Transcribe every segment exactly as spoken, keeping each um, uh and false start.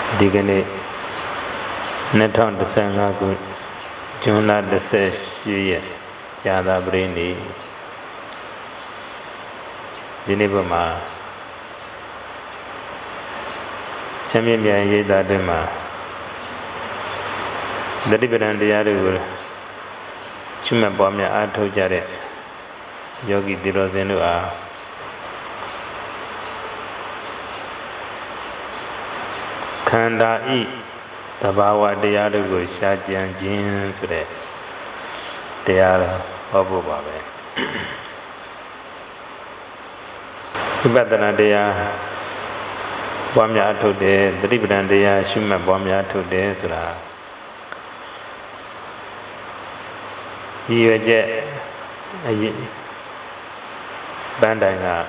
ဒီကနေ့နှစ်ထောင်တစ်ဆယ်ငါခုဇွန်လတစ်ဆယ်ရှစ်ရက်ဇာတာပရိနေ့ဒီနေ့ပေါ်မှာချမ်းမြေ့မြန်ရေးသားတဲ့မှာတတိပဒံတရားတွေကိုချွတ်မှတ်ပွားများအားထုတ်ကြတဲ့ယောဂီတိရောဇင်တို့အားခန္ဓာဤသဘာဝတရားတို့ကိုရှားကြံခြင်းဆိုတဲ့တရားဟောဖို့ပါပဲဝိပဿနာတရားပွားများထုတ်တယ်သတိပဋ္ဌာန်တရားရှုမှတ်ပွားများထုတ်တယ်ဆိုတာရည်ရွယ်ချက်အရင်ပန်းတိုင်က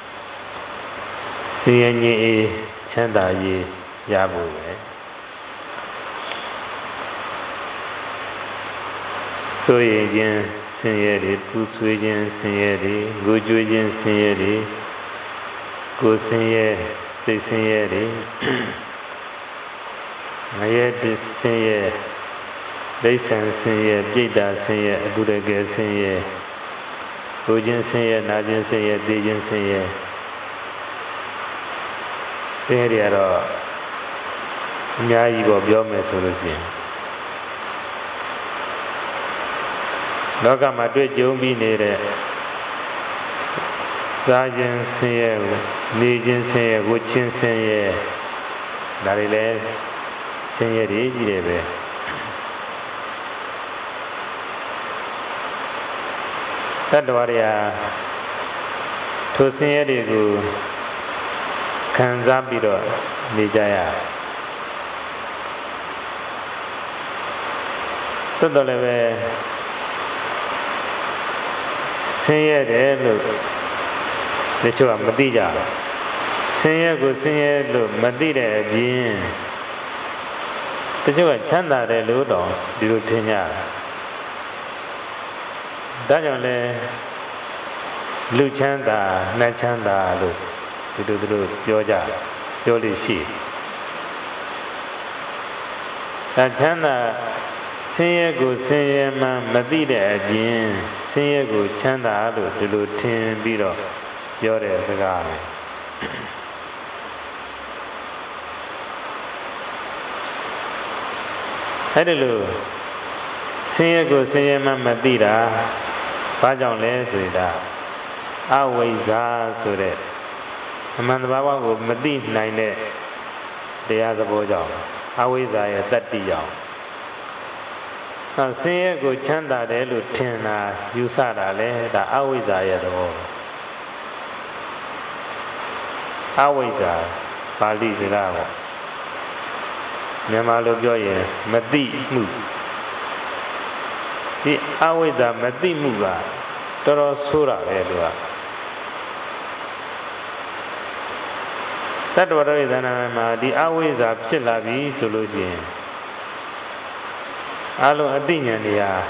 ဆင်းရဲခြင်းအေးချမ်းသာရေးရဖို့ပဲဆိုရင်ချင်းဆင်းရဲတွေပူဆွေးခြင်းဆင်းရဲတွေကိုကြွေးခြင်းဆင်းရဲတွေကိုယ်ဆင်းရဲစိတ်ဆင်းရဲတွေငရဲတဆင်းရဲဒိဋ္ဌံဆင်းရဲပြိတ္တာဆင်းရဲအတုရကဲဆင်းရဲကိုယ်ချင်းဆင်းရဲနာချင်းဆင်းရဲသိချင်းဆင်းရဲဆင်းရဲတွေကတော့အများကြီးပေါ့ပြောမယ်ဆိုလို့ရှိရင်လောကမှာတွေ့ကြုံပြီးနေတဲ့စားခြင်းဆင်းရဲကိုနေခြင်းဆင်းရဲဝတ်ခြင်းဆင်းရဲဒါတွေလည်းဆင်းရဲတွေကြီးတယ်ပဲသတ္တဝါတွေဟာထိုဆင်းရဲတွေကိုခံစားပြီးတော့နေကြရသို့တော်လည်းပဲဆင်းရဲတယ်လို့တချို့ကမသိကြဆင်းရဲကိုဆင်းရဲလို့မသိတဲ့အပြင်တချို့ကချမ်းသာတယ်လို့တော့ဒီလိုထင်ကြဒါကြောင့်လဲလူချမ်းသာနတ်ချမ်းသာလို့ဒီလိုဒီလိုပြောကြပြောလို့ရှိဒါချမ်းသာဆင်းရဲကိုဆင်းရဲမှမသိတဲ့အပြင်ဆင်းရဲကိုချမ်းသာလို့ဒီလိုထင်ပြီးတော့ပြောတဲ့စကားပဲအဲ့ဒါလို့ဆင်းရဲကိုဆင်းရဲမှမသိတာဘာကြောင့်လဲဆိုတာအဝိဇ္ဇာဆိုတဲ့အမှန်တဘာဝကိုမသိနိုင်တဲ့တရားသဘောကြောင့်အဝိဇ္ဇာရဲ့တတ္တိကြောင့်ဆင်းရဲကိုချမ်းသာတယ်လို့ထင်တာယူဆတာလဲဒါအဝိဇ္ဇာရဲ့သဘောအဝိဇ္ဇာပါဠိစကားပေါ့မြန်မာလိုပြောရင်မသိမှုဒီအဝိဇ္ဇာမသိမှုကတော်တော်ဆိုးတာပဲသူကတတ္တဝရဇာနာမှာဒီအဝိဇ္ဇာဖြစ်လာပြီဆိုလို့ရှိရင်အလုံးအသိဉာဏ်တရား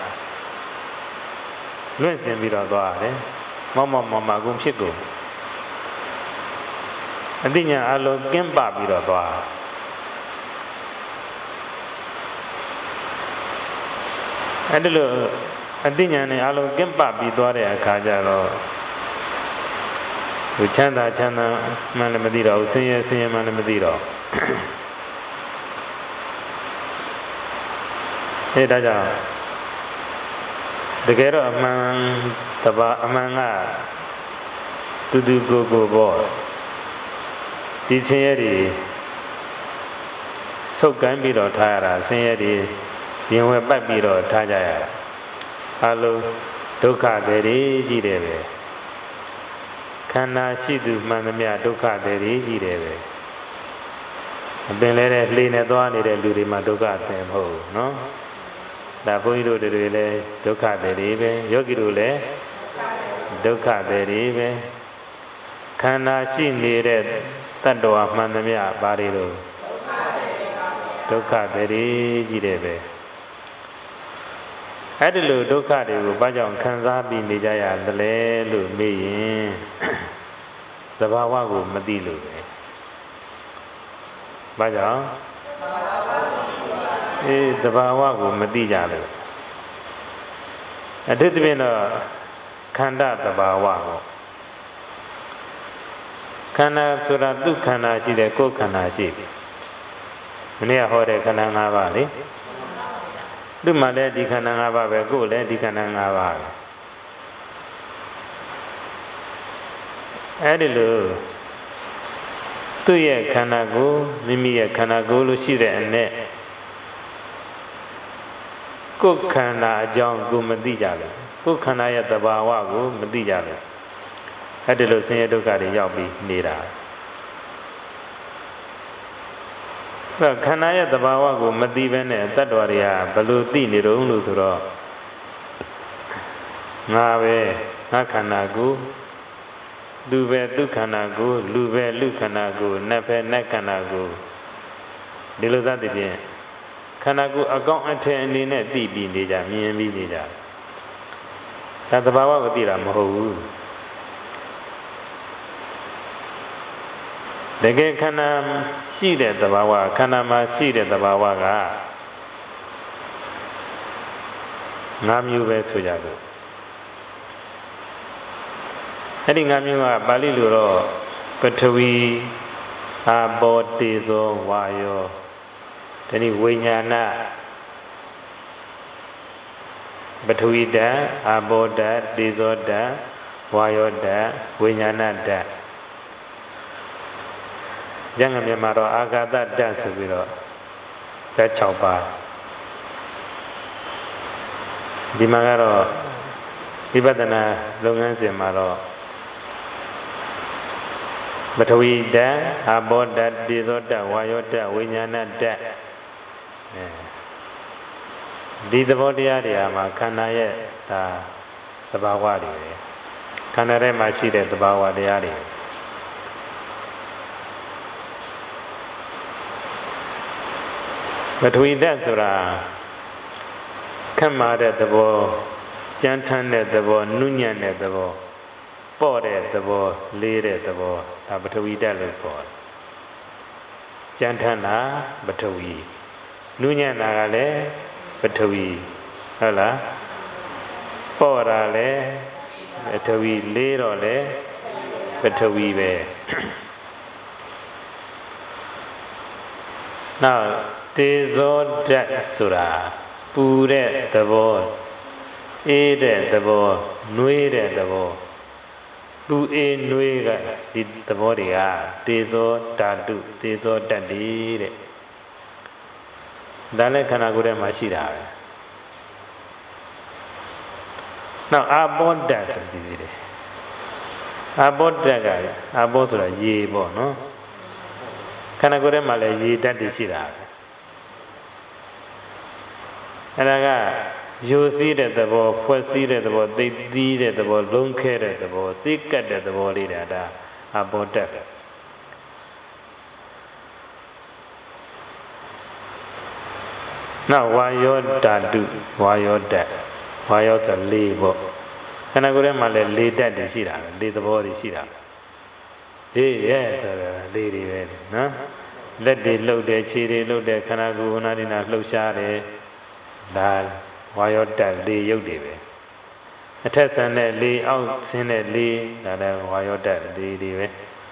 လွင့်စင်ပြီးတော့သွားတယ်မောက်မောက်မောက်မောက်ကုန်ဖြစ်ကုန်အသိဉာဏ်အလုံးကင်းပပြီးတော့သွားအဲ့ဒါလို့အသိဉာဏ်နဲ့အလုံးကင်းပပြီးသွားတဲ့အခါကျတော့သူချမ်းသာချမ်းသာမှလည်းမသိတော့ဘူးဆင်းရဲဆင်းရဲမှလည်းမသိတော့အဲဒါကြောင့်တကယ်တော့အမှန်တပါအမှန်ကတူတူကိုကိုပေါ့ဒီဆင်းရဲတွေဆုတ်ကမ်းပြီးတော့ထားရတာဆင်းရဲတွေရင်ဝဲပတ်ပြီးတော့ထားကြရတာအလုံးဒုက္ခတွေကြီးတယ်ပဲခန္ဓာရှိသူမှန်သမျှဒုက္ခတွေကြီးတယ်ပဲအပင်လဲတဲ့လှေနဲ့သွားနေတဲ့လူတွေမှာဒုက္ခဆင်မဟုတ်ဘူးနော်ဒါဘုန်းကြီးတို့တွေလည်းဒုက္ခတွေပဲယောဂီတို့လည်းဒုက္ခတွေပဲခန္ဓာရှိနေတဲ့တတ္တဝါမှန်သမျှဘာတွေလို့ဒုက္ခတွေကြီးတယ်ပဲအဲ့ဒီလိုဒုက္ခတွေကိုဘာကြောင့်ခံစားပြီးနေကြရသလဲလို့မေးရင်သဘာဝကိုမသိလို့ပဲဘာကြောင့်အေးသဘာဝကိုမသိကြလို့အထူးသဖြင့်တော့ခန္ဓာသဘာဝကိုခန္ဓာဆိုတာသူခန္ဓာရှိတယ်ကိုယ်ခန္ဓာရှိတယ်မနေ့ကဟောတဲ့ခန္ဓာ၅ပါးလေသူမှလည်းဒီခန္ဓာ၅ပါးပဲကိုယ်လည်းဒီခန္ဓာ၅ပါးပဲအဲ့ဒီလိုသူ့ရဲ့ခန္ဓာကိုယ်မိမိရဲ့ခန္ဓာကိုယ်လို့ရှိတဲ့အ내ကိုယ်ခန္ဓာအကြောင်းကိုမသိကြဘူးကိုယ်ခန္ဓာရဲ့သဘာဝကိုမသိကြဘူးအဲ့ဒီလိုဆင်းရဲဒုက္ခတွေရောက်ပြီးနေတာအဲ့ခန္ဓာရဲ့သဘာဝကိုမသိဘဲနဲ့တတ္တဝါတွေကဘယ်လိုသိနေတုံးလို့ဆိုတော့ငါပဲငါခန္ဓာကိုလူပဲသူခန္ဓာကိုလူပဲလူခန္ဓာကိုနတ်ပဲနတ်ခန္ဓာကိုဒီလိုသတိဖြင့်ခန္ဓာကိုအကောင့်အထည်အနေနဲ့သိပြီးနေကြမြင်ပြီးနေကြဒါသဘာဝကိုသိတာမဟုတ်ဘူးတကယ်ခန္ဓာရှိတဲ့သဘာဝခန္ဓာမှာရှိတဲ့သဘာဝကငါးမျိုးပဲဆိုကြလို့အဲ့ဒီငါးမျိုးကပါဠိလိုတော့ပထဝီအာဘောတေဇောဝါယောဒီနေ့ဝိညာဏပထဝီဓာတ်အာဘောဓာတ်တေဇောဓာတ်ဝါယောဓာတ်ဝိညာဏဓာတ်ကျမ်းဂန်မြန်မာတော့အာဂါသဓာတ်ဆိုပြီးတော့ဓာတ်၆ပါးဒီမှာကတော့ဝိပဿနာလုပ်ငန်းစဉ်မှာတော့ပထဝီဓာတ်အာဘောဓာတ်တေဇောဓာတ်ဝါယောဓာတ်ဝိညာဏဓာတ်ဒီသဘောတရားတွေမှာခန္ဓာရဲ့ဒါသဘာဝတွေပဲခန္ဓာထဲမှာရှိတဲ့သဘာဝတရားတွေပထဝီဓာတ်ဆိုတာခက်မာတဲ့သဘောကြမ်းထမ်းတဲ့သဘောနုညံ့တဲ့သဘောပေါ့တဲ့သဘောလေးတဲ့သဘောဒါပထဝီဓာတ်လို့ခေါ်တယ်ကြမ်းထမ်းတာပထဝီနုညံ့တာကလည်းပထဝီဟုတ်လားပေါ့တာလည်းပထဝီလေးတော့လည်းပထဝီပဲနောက်တေဇောဓာတ်ဆိုတာပူတဲ့သဘောအေးတဲ့သဘောနှွေးတဲ့သဘောပူအေးနှွေးကဒီသဘောတွေကတေဇောဓာတုတေဇောဓာတ်တွေတဲ့ဒါလည်းခန္ဓာကိုယ်ထဲမှာရှိတာပဲနောက်အာဘောဓာတ်ဆိုပြီးတယ်အာဘောဓာတ်ကအာဘောဆိုတာရေပေါ့နော်ခန္ဓာကိုယ်ထဲမှာလည်းရေဓာတ်တွေရှိတာပဲအဲ့ဒါကယူစည်းတဲ့သဘောဖွဲ့စည်းတဲ့သဘောသိသီးတဲ့သဘောလုံးခဲတဲ့သဘောသိကတ်တဲ့သဘောလေးဒါဒါအဘောဓာတ်နောက်ဝါယောဓာတုဝါယောဓာတ်ဝါယောဆိုလေးပေါ့ခန္ဓာကိုယ်ထဲမှာလည်းလေးဓာတ်တွေရှိတာပဲလေးသဘောတွေရှိတာအေးရဲ့ဆိုတော့လေးတွေပဲနော်လက်တွေလှုပ်တယ်ခြေတွေလှုပ်တယ်ခန္ဓာကိုယ်နာဒီနာလှုပ်ရှားတယ်ဒါဝါယောဓာတ်လေးရုပ်တွေပဲအထက်ဆန်တဲ့လေးအောက်ဆင်းတဲ့လေးဒါလည်းဝါယောဓာတ်လေးတွေပဲ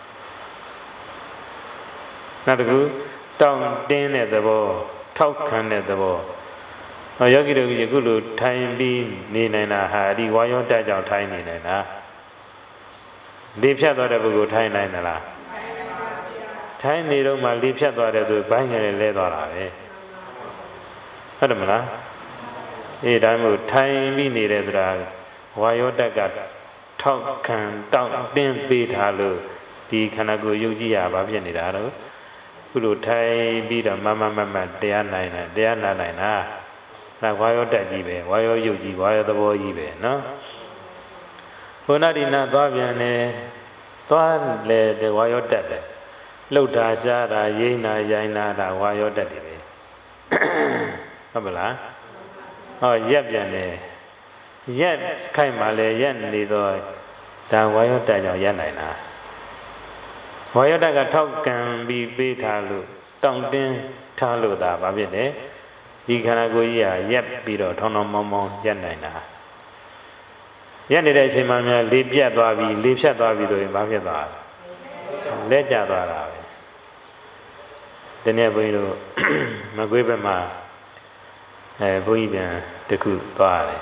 နောက်တစ်ခုတောင့်တင်းတဲ့သဘောထောက်ခံတဲ့သဘောဟောယောဂီတို့ယခုလိုထိုင်ပြီးနေနိုင်တာဟာဒီဝါယောဓာတ်ကြောင့်ထိုင်နေနိုင်တာလေဖြတ်သွားတဲ့ပုဂ္ဂိုလ်ထိုင်နိုင်သလားထိုင်နေတော့မှလေဖြတ်သွားတဲ့သူဘိုင်းငယ်လဲသွားတာပဲဟုတ်တယ်မလားအေးဒါမှမဟုတ်ထိုင်ပြီးနေတဲ့ဆိုတာဝါယောဓာတ်ကထောက်ခံတောင့်တင်းပေးထားလို့ဒီခန္ဓာကိုယ်ယုတ်ကြည်ရပါဖြစ်နေတာတော့ခုလိုထိုင်ပြီးတော့မမမမတရားနိုင်တယ်တရားနာနိုင်တာဒါဝါယောဓာတ်ကြီးပဲဝါယောယုတ်ကြီးဝါယောသဘောကြီးပဲနော်ဘုနာဒီနာသွားပြန်တယ်သွားလေတဲ့ဝါယောဓာတ်ပဲလှုပ်တာရှားတာရိမ့်တာရိုင်းတာဒါဝါယောဓာတ်တွေပဲဟုတ်ပါလားဟောရက်ပြန်တယ်ရက်ခိုက်မှလည်းရက်နေတော့ဒါဝါယောဓာတ်ကြောင့်ရက်နိုင်တာဝါယောဓာတ်ကထောက်ကံပြီးပေးထားလို့တောင့်တင်းထားလို့ဒါဘာဖြစ်လဲဒီခန္ဓာကိုယ်ကြီးဟာရက်ပြီးတော့ထောင်းထောင်းမောင်းမောင်းရက်နိုင်တာရက်နေတဲ့အချိန်မှများလေပြတ်သွားပြီလေဖြတ်သွားပြီဆိုရင်ဘာဖြစ်သွားလဲလက်ကျသွားတာပဲဒီနေ့ဘုန်းကြီးတို့မကွေးဘက်မှာအဲဘုန်းကြီးပြန်တခုသွားတယ်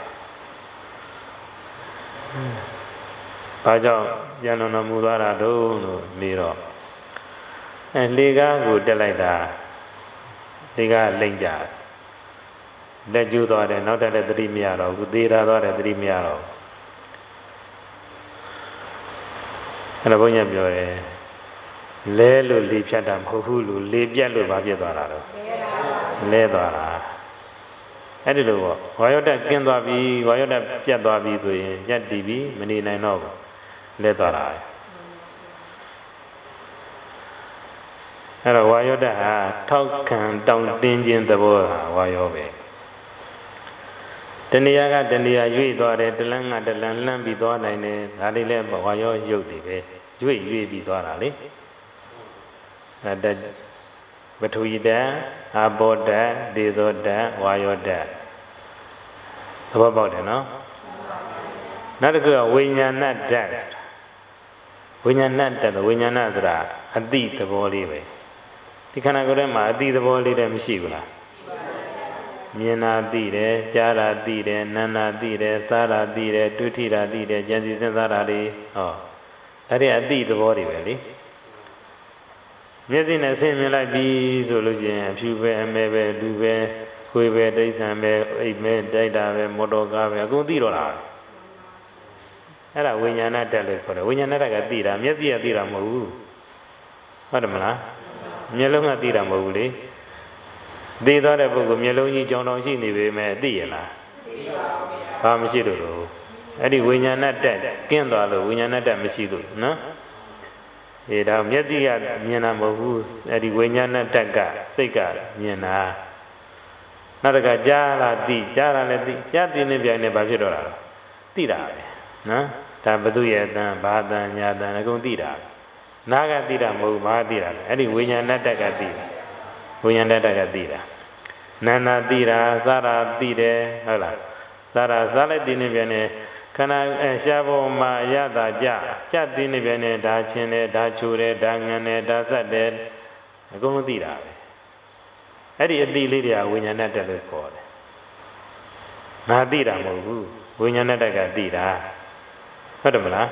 ဘာကြောင့်ပြန်တော်မူသွားတာတုံးလို့နေတော့အဲလေကားကိုတက်လိုက်တာလေကားလိမ့်ကြလက်ကျူးသွားတယ်နောက်တက်လည်းသတိမရတော့ဘူးသေးတာသွားတယ်သတိမရတော့အဲ့ဒါဘုန်းကြီးပြောတယ်လဲလို့လေဖြတ်တာမဟုတ်ဘူးလို့လေပြတ်လို့ဘာဖြစ်သွားတာတော့လဲသွားတာအဲ့ဒီလိုပေါ့ဝါယောဓာတ်ကျင်းသွားပြီဝါယောဓာတ်ပြတ်သွားပြီဆိုရင်ရက်တည်ပြီမနေနိုင်တော့ဘူးလဲသွားတာအဲ့တော့ဝါယောဓာတ်ဟာထောက်ခံတောင်းတင်းခြင်းသဘောဟာဝါယောပဲတဏှာကတဏှာရွေ့သွားတယ်တလန်းကတလန်းလှမ်းပြီးသွားနိုင်တယ်ဒါလေးလည်းဝါယောရုပ်တွေပဲရွေ့ရွေ့ပြီးသွားတာလေအဲ့ဒါပထဝီဓာတ်အာဘောဓာတ်ဒေဇောဓာတ်ဝါယောဓာတ်သဘောပေါက်တယ်နော်နောက်တစ်ခုကဝိညာဏဓာတ်ဝိညာဏဓာတ်ဝိညာဏဆိုတာအတိသဘောလေးပဲဒီခန္ဓာကိုယ်ထဲမှာအတိသဘောလေးတည်းမရှိဘူးလားမြင်တာသိတယ်ကြားတာသိတယ်နားတာသိတယ်စားတာသိတယ်တွေ့ထိတာသိတယ်ကြံစည်စဉ်းစားတာလေးဟောအဲ့ဒီအတိသဘောတွေပဲလေမျက်စိနဲ့ဆင်းမြင်လိုက်ပြီဆိုလို့ရှိရင်အဖြူပဲအမဲပဲလူပဲခွေးပဲတိဋ္ဌံပဲအိတ်မဲတိုက်တာပဲမော်တော်ကားပဲအကုန်သိတော့တာအဲ့ဒါဝိညာဏဓာတ်လို့ခေါ်တယ်ဝိညာဏဓာတ်ကသိတာမျက်စိကသိတာမဟုတ်ဘူးဟုတ်တယ်မလားမျက်လုံးကသိတာမဟုတ်ဘူးလေသိသွားတဲ့ပုဂ္ဂိုလ်မျက်လုံးကြီးကြောင်တောင်ရှိနေပေမဲ့သိရလားသိပါဘူးဗျာဘာမရှိလို့လို့အဲ့ဒီဝိညာဏဓာတ်ကင်းသွားလို့ဝိညာဏဓာတ်မရှိလို့နော်ဒီတော့မျက်စိကမြင်တာမဟုတ်ဘူးအဲ့ဒီဝိညာဏဓာတ်ကစိတ်ကမြင်တာနောက်တစ်ခါကြားလာသိကြားလာလည်းသိကြားသိနေပြန်နေဘာဖြစ်တော့တာသိတာပဲနော်ဒါဘသူရဲ့အတန်ဘာတန်ညာတန်အကုန်သိတာနားကသိတာမဟုတ်ဘာသိတာလဲအဲ့ဒီဝိညာဏဓာတ်ကသိတာဝိညာဏဓာတ်ကသိတာနာနာသိတာစားတာသိတယ်ဟုတ်လားစားတာစားလိုက်သိနေပြန်နေခန္ဓာရှားပေါ်မှာရတာကြကြသိနေပြန်နေဒါချင်းတယ်ဒါချိုတယ်ဒါငံတယ်ဒါဆက်တယ်အကုန်လုံးသိတာပဲအဲ့ဒီအတိလေးတွေကဝိညာဏဓာတ်လို့ခေါ်တယ်ငါသိတာမဟုတ်ဘူးဝိညာဏဓာတ်ကသိတာဟုတ်တယ်မလား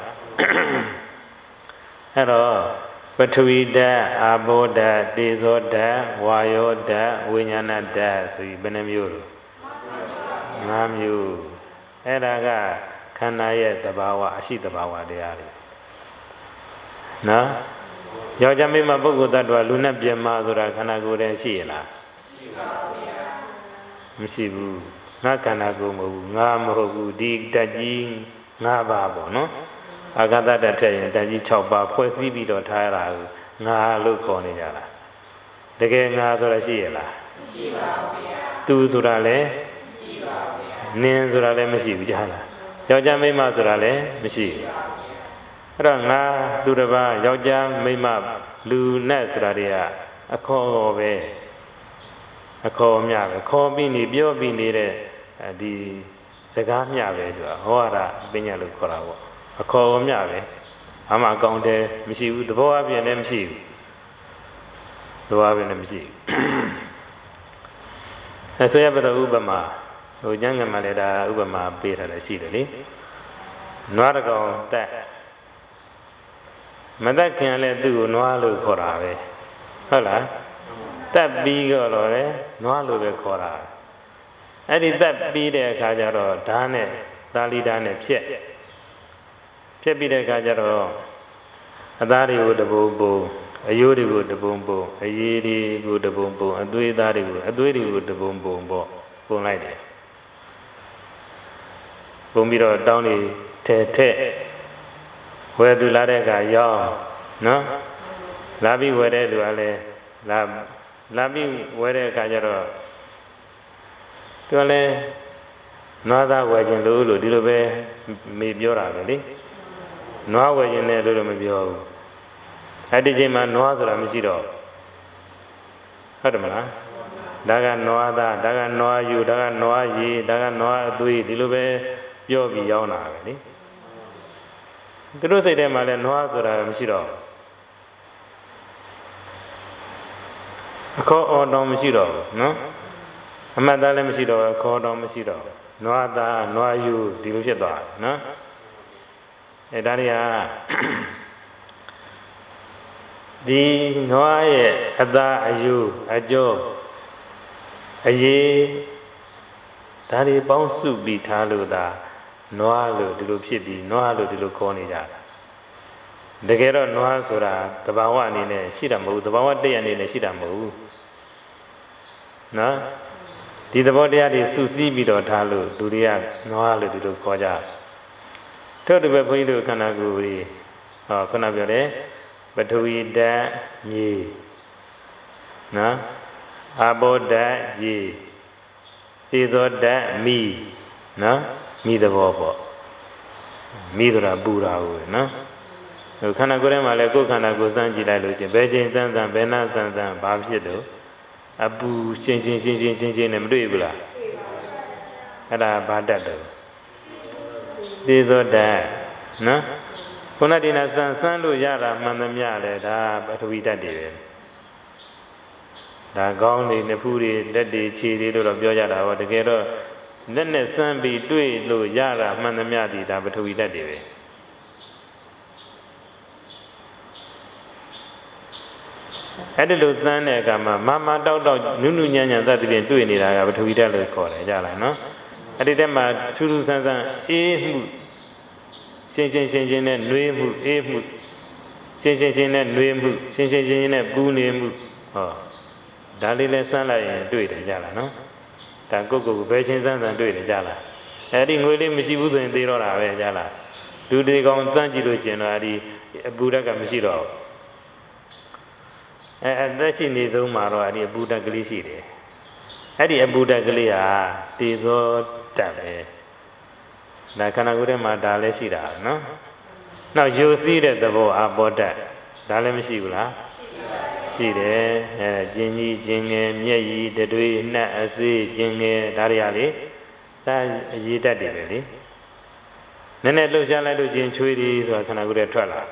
အဲ့တော့ပထဝီဓာတ်အာဘောဓာတ်တေဇောဓာတ်ဝါယောဓာတ်ဝိညာဏဓာတ်ဆိုပြီးဘယ်နှမျိုးလဲငါးမျိုးအဲ့ဒါကခန္ဓာရဲ့သဘာဝအရှိသဘာဝတရားတွေနော်ယောက်ျားမိန်းမပုဂ္ဂိုလ်တ attva လူနဲ့ပြမဆိုတာခန္ဓာကိုယ်တည်းရှိရလားမရှိပါဘူးဗျာမရှိဘူးငါခန္ဓာကိုယ်မဟုတ်ဘူးငါမဟုတ်ဘူးဒီဓာတ်ကြီးငါးပါးပေါ့နော်အာဂတတထက်ရင်ဓာတ်ကြီး၆ပါးဖွဲ့စည်းပြီးတော့ထားရတာငါလို့ခေါ်နေကြတာတကယ်ငါဆိုတာရှိရလားမရှိပါဘူးဗျာသူဆိုတာလည်းမရှိပါဘူးဗျာနင်းဆိုတာလည်းမရှိဘူးကြားလားယောက်ျားမိန်းမဆိုတာလည်းမရှိဘူးအဲ့တော့ငါသူတစ်ပါးယောက်ျားမိန်းမလူနဲ့ဆိုတာတွေကအခေါ်ပဲအခေါ်မြပဲခေါ်ပြီးနေပြောပြီးနေတဲ့ဒီစကားမြပဲဆိုတာဟောရတာပညာလို့ခေါ်တာပေါ့အခေါ်မြပဲအမှအကောင်းတယ်မရှိဘူးသဘောအပြင်လည်းမရှိဘူးသဘောအပြင်လည်းမရှိဘူးအဲဆိုရပတော့ဥပမာဟိုကျမ်းဂန်မှာလည်းဒါဥပမာပေးထားတယ်ရှိတယ်လေနွားတကောင်တက်မတက်ခင်လည်းသူ့ကိုနွားလို့ခေါ်တာပဲဟုတ်လားတက်ပြီးတော့လည်းနွားလို့ပဲခေါ်တာအဲ့ဒီတက်ပြီးတဲ့အခါကျတော့ဓာတ်နဲ့သာလီဓာတ်နဲ့ဖြက်ဖြက်ပြီးတဲ့အခါကျတော့အသားတွေကိုတပုံပုံအယိုးတွေကိုတပုံပုံအရည်တွေကိုတပုံပုံအသွေးသားတွေကိုအသွေးတွေကိုတပုံပုံပေါ့ပုံလိုက်တယ်ပုံပြီးတော့တောင်းနေထဲထဲဝယ်သူလာတဲ့အခါရောက်နော်လာပြီးဝယ်တဲ့လူကလည်းလာလာပြီးဝယ်တဲ့အခါကျတော့သူကလည်းနွားသားဝယ်ခြင်းလို့လို့ဒီလိုပဲမေပြောတာပဲလေနွားဝယ်ခြင်းနဲ့လို့တော့မပြောဘူးအဲ့ဒီချိန်မှာနွားဆိုတာမရှိတော့ဟုတ်တယ်မလားဒါကနွားသားဒါကနွားယူဒါကနွားရည်ဒါကနွားအသွေးဒီလိုပဲပြောပြီးရောက်လာပဲလေသူတို့စိတ်ထဲမှာလည်းနွားဆိုတာမရှိတော့အခေါ်အော်တော်မရှိတော့ဘူးနော်အမှတ်သားလည်းမရှိတော့အခေါ်တော်မရှိတော့နွားသားနွားယူဒီလိုဖြစ်သွားတယ်နော်အဲဒါတွေကဒီနွားရဲ့အသားအယူအကျော်အရေးဒါတွေပေါင်းစုပြီးထားလို့ဒါနွားလို့ဒီလိုဖြစ်ပြီးနွားလို့ဒီလိုခေါ်နေကြတာတကယ်တော့နွားဆိုတာသဘာဝအနေနဲ့ရှိတာမဟုတ်ဘူးသဘာဝတရားအနေနဲ့ရှိတာမဟုတ်ဘူးနော်ဒီသဘောတရားတွေစုစည်းပြီးတော့ထားလို့လူတွေကနွားလို့ဒီလိုခေါ်ကြထို့တူပဲဘုန်းကြီးတို့ခန္ဓာကိုယ်ကြီးဟောခုနပြောတယ်ပထဝီဓာတ်မြေနော်အာဘောဓာတ်ရေသေသောဓာတ်မိနော်မိသဘောပေါ့မိဆိုတာပူတာဟုတ်နော်ခန္ဓာကိုယ်ထဲမှာလည်းကိုယ်ခန္ဓာကိုယ်စမ်းကြည့်လိုက်လို့ချင်းဘယ်ချိန်စမ်းစမ်းဘယ်နာစမ်းစမ်းဘာဖြစ်လို့အပူရှင်းရှင်းရှင်းရှင်းရှင်းရှင်းနဲ့မတွေ့ဘူးလားအဲ့ဒါဘာတတ်တယ်သေသောဓာတ်နော်ခုနဒီနာစမ်းစမ်းလို့ရတာမှန်သမျှလဲဒါပထဝီဓာတ်တွေပဲဒါကောင်းနေနဖူးတွေလက်တွေခြေတွေလို့တော့ပြောကြတာဟောတကယ်တော့လက်နဲ့စမ်းပြီးတွေ့လို့ရတာမှန်သမျှဒီဒါပထဝီဓာတ်တွေပဲအဲ့ဒီလိုစမ်းတဲ့အခါမှာမမတောက်တောက်နုနုညံ့ညံ့သတ္တိဖြင့်တွေ့နေတာကပထဝီဓာတ်လို့ခေါ်တယ်ကြလားနော်အဲ့ဒီတည်းမှာထူးထူးဆန်းဆန်းအေးမှုရှင်းရှင်းရှင်းရှင်းနဲ့နှွေးမှုအေးမှုရှင်းရှင်းရှင်းနဲ့နှွေးမှုရှင်းရှင်းရှင်းရှင်းနဲ့ပူနေမှုဟောဒါလေးလဲစမ်းလိုက်ရင်တွေ့တယ်ကြလားနော်ဒါကိုယ့်ကိုယ်ကိုဘယ်ချင်းစမ်းစမ်းတွေ့တယ်ကြလားအဲ့ဒီငွေလေးမရှိဘူးဆိုရင်သေတော့တာပဲကြလားလူတွေကောင်စမ်းကြည့်လို့ကျင်တော့အဲ့ဒီအပူဓာတ်ကမရှိတော့အဲအသက်ရှိနေသုံးမှာတော့အဲ့ဒီအပူဓာတ်ကလေးရှိတယ်အဲ့ဒီအပူဓာတ်ကလေးဟာတေသောဓာတ်ပဲဒါခန္ဓာကိုယ်ထဲမှာဒါလည်းရှိတာနော်နောက်ယူစည်းတဲ့သဘောအာဘောဓာတ်ဒါလည်းမရှိဘူးလားရှိတယ်အဲကျင်ကြီးကျင်ငယ်မျက်ရည်တွေနှက်အစေးကျင်ငယ်ဒါတွေကလေဒါအရေးတတ်တယ်ပဲလေနည်းနည်းလှုပ်ရှားလိုက်လို့ကျင်ချွေးတွေဆိုတာခန္ဓာကိုယ်ထဲထွက်လာ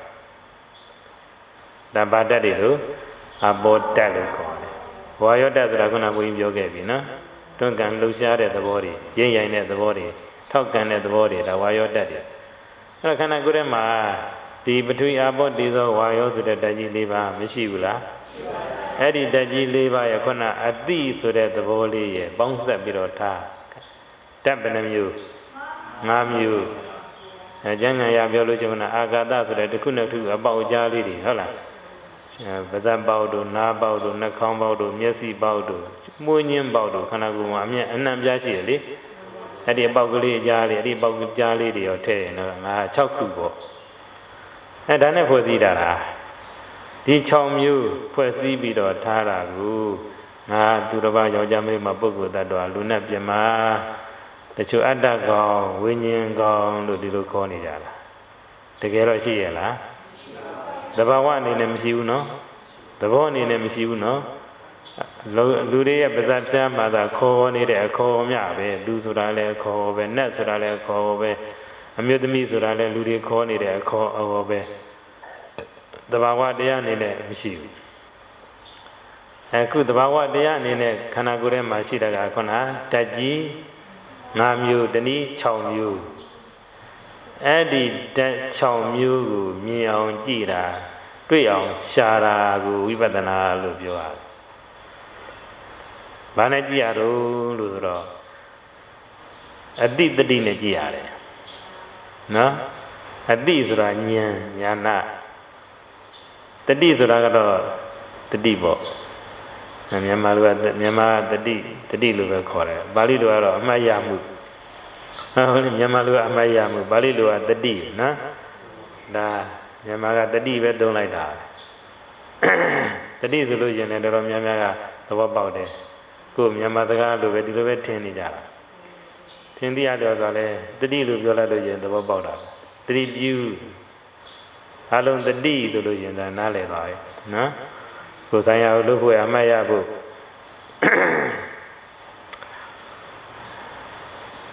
ဒါဘာတတ်တယ်လို့အဘောတတ်လို့ခေါ်တယ်ဝါယောတတ်ဆိုတာခုနကဘုန်းကြီးပြောခဲ့ပြီနော်တွန်းကန်လှုပ်ရှားတဲ့သဘောတွေရိမ့်ရိုင်တဲ့သဘောတွေထောက်ကန်တဲ့သဘောတွေဒါဝါယောတတ်တယ်အဲ့ခန္ဓာကိုယ်ထဲမှာဒီပထဝီအဘောတေသောဝါယောဆိုတဲ့ဓာတ်ကြီး၄ပါးမရှိဘူးလားအဲ့ဒီဓာတ်ကြီး၄ပါးရဲ့ခုနအတိဆိုတဲ့သဘောလေးရဲ့ပေါင်းဆက်ပြီးတော့ထားဓာတ်ဘယ်နှမျိုး၅မျိုးအဲကျမ်းဂန်ရပြောလို့ရှိရင်အာဂတဆိုတဲ့တစ်ခုနဲ့တစ်ခုအပေါက်ကြားလေးတွေဟုတ်လားပါးစပ်ပေါက်တို့နားပေါက်တို့နှာခေါင်းပေါက်တို့မျက်စိပေါက်တို့မွေးညင်းပေါက်တို့ခန္ဓာကိုယ်မှာအမြဲအနှံ့ပြားရှိတယ်လေအဲ့ဒီအပေါက်ကလေးကြားလေးအဲ့ဒီပေါက်ကြားလေးတွေရောထည့်ရင်တော့ငါ၆ခုပေါ့အဲဒါနဲ့ဖွဲ့စည်းတာလားဒီ၆မျိုးဖွဲ့စည်းပြီးတော့ထားတာကိုငါသူတစ်ပါးယောက်ျားမိန်းမပုဂ္ဂိုလ်တ attva လူနဲ့ပြမတချို့အတ္တကောင်ဝိညာဉ်ကောင်လို့ဒီလိုခေါ်နေကြတာတကယ်တော့ရှိရဲ့လားသဘာဝအနေနဲ့မရှိဘူးနော်သဘောအနေနဲ့မရှိဘူးနော်လူတွေရဲ့ပါးစပ်ဖြားမှာသာခေါ်နေတဲ့အခေါ်မြပဲလူဆိုတာလည်းခေါ်ပဲနတ်ဆိုတာလည်းခေါ်ပဲအမျိုးသမီးဆိုတာလည်းလူတွေခေါ်နေတဲ့အခေါ်အော်ပဲသဘာဝတရားအနေနဲ့မရှိဘူးအခုသဘာဝတရားအနေနဲ့ခန္ဓာကိုယ်ထဲမှာရှိတာကခုနဓာတ်ကြီး၅မျိုးတနည်း၆မျိုးအဲ့ဒီဓာတ်၆မျိုးကိုမြင်အောင်ကြည့်တာတွေ့အောင်ရှားတာကိုဝိပဿနာလို့ပြောရတယ်။ဘာနဲ့ကြည့်ရတော့လို့ဆိုတော့အတိတတိနဲ့ကြည့်ရတယ်။နော်အတိဆိုတာဉာဏ်ဉာဏတတိဆိုတာကတော့တတိပေါ့။မြန်မာလိုကမြန်မာတတိတတိလို့ပဲခေါ်တယ်။ပါဠိလိုကတော့အမှတ်ရမှုဟုတ်လေမြန်မာလိုကအမှတ်ရမှုပါဠိလိုကတတိနော်ဒါမြန်မာကတတိပဲသုံးလိုက်တာတတိဆိုလို့ရင်လည်းတော်တော်များများကသဘောပေါက်တယ်ကိုယ်မြန်မာစကားလိုပဲဒီလိုပဲထင်နေကြတာထင်သိရတယ်ဆိုတော့လေတတိလို့ပြောလိုက်လို့ရင်သဘောပေါက်တာတတိပြုအလုံးတတိဆိုလို့ရင်ဒါနားလည်ပါရဲ့နော်ကိုယ်ဆိုင်ရာကိုလုပ်ဖို့အမှတ်ရဖို့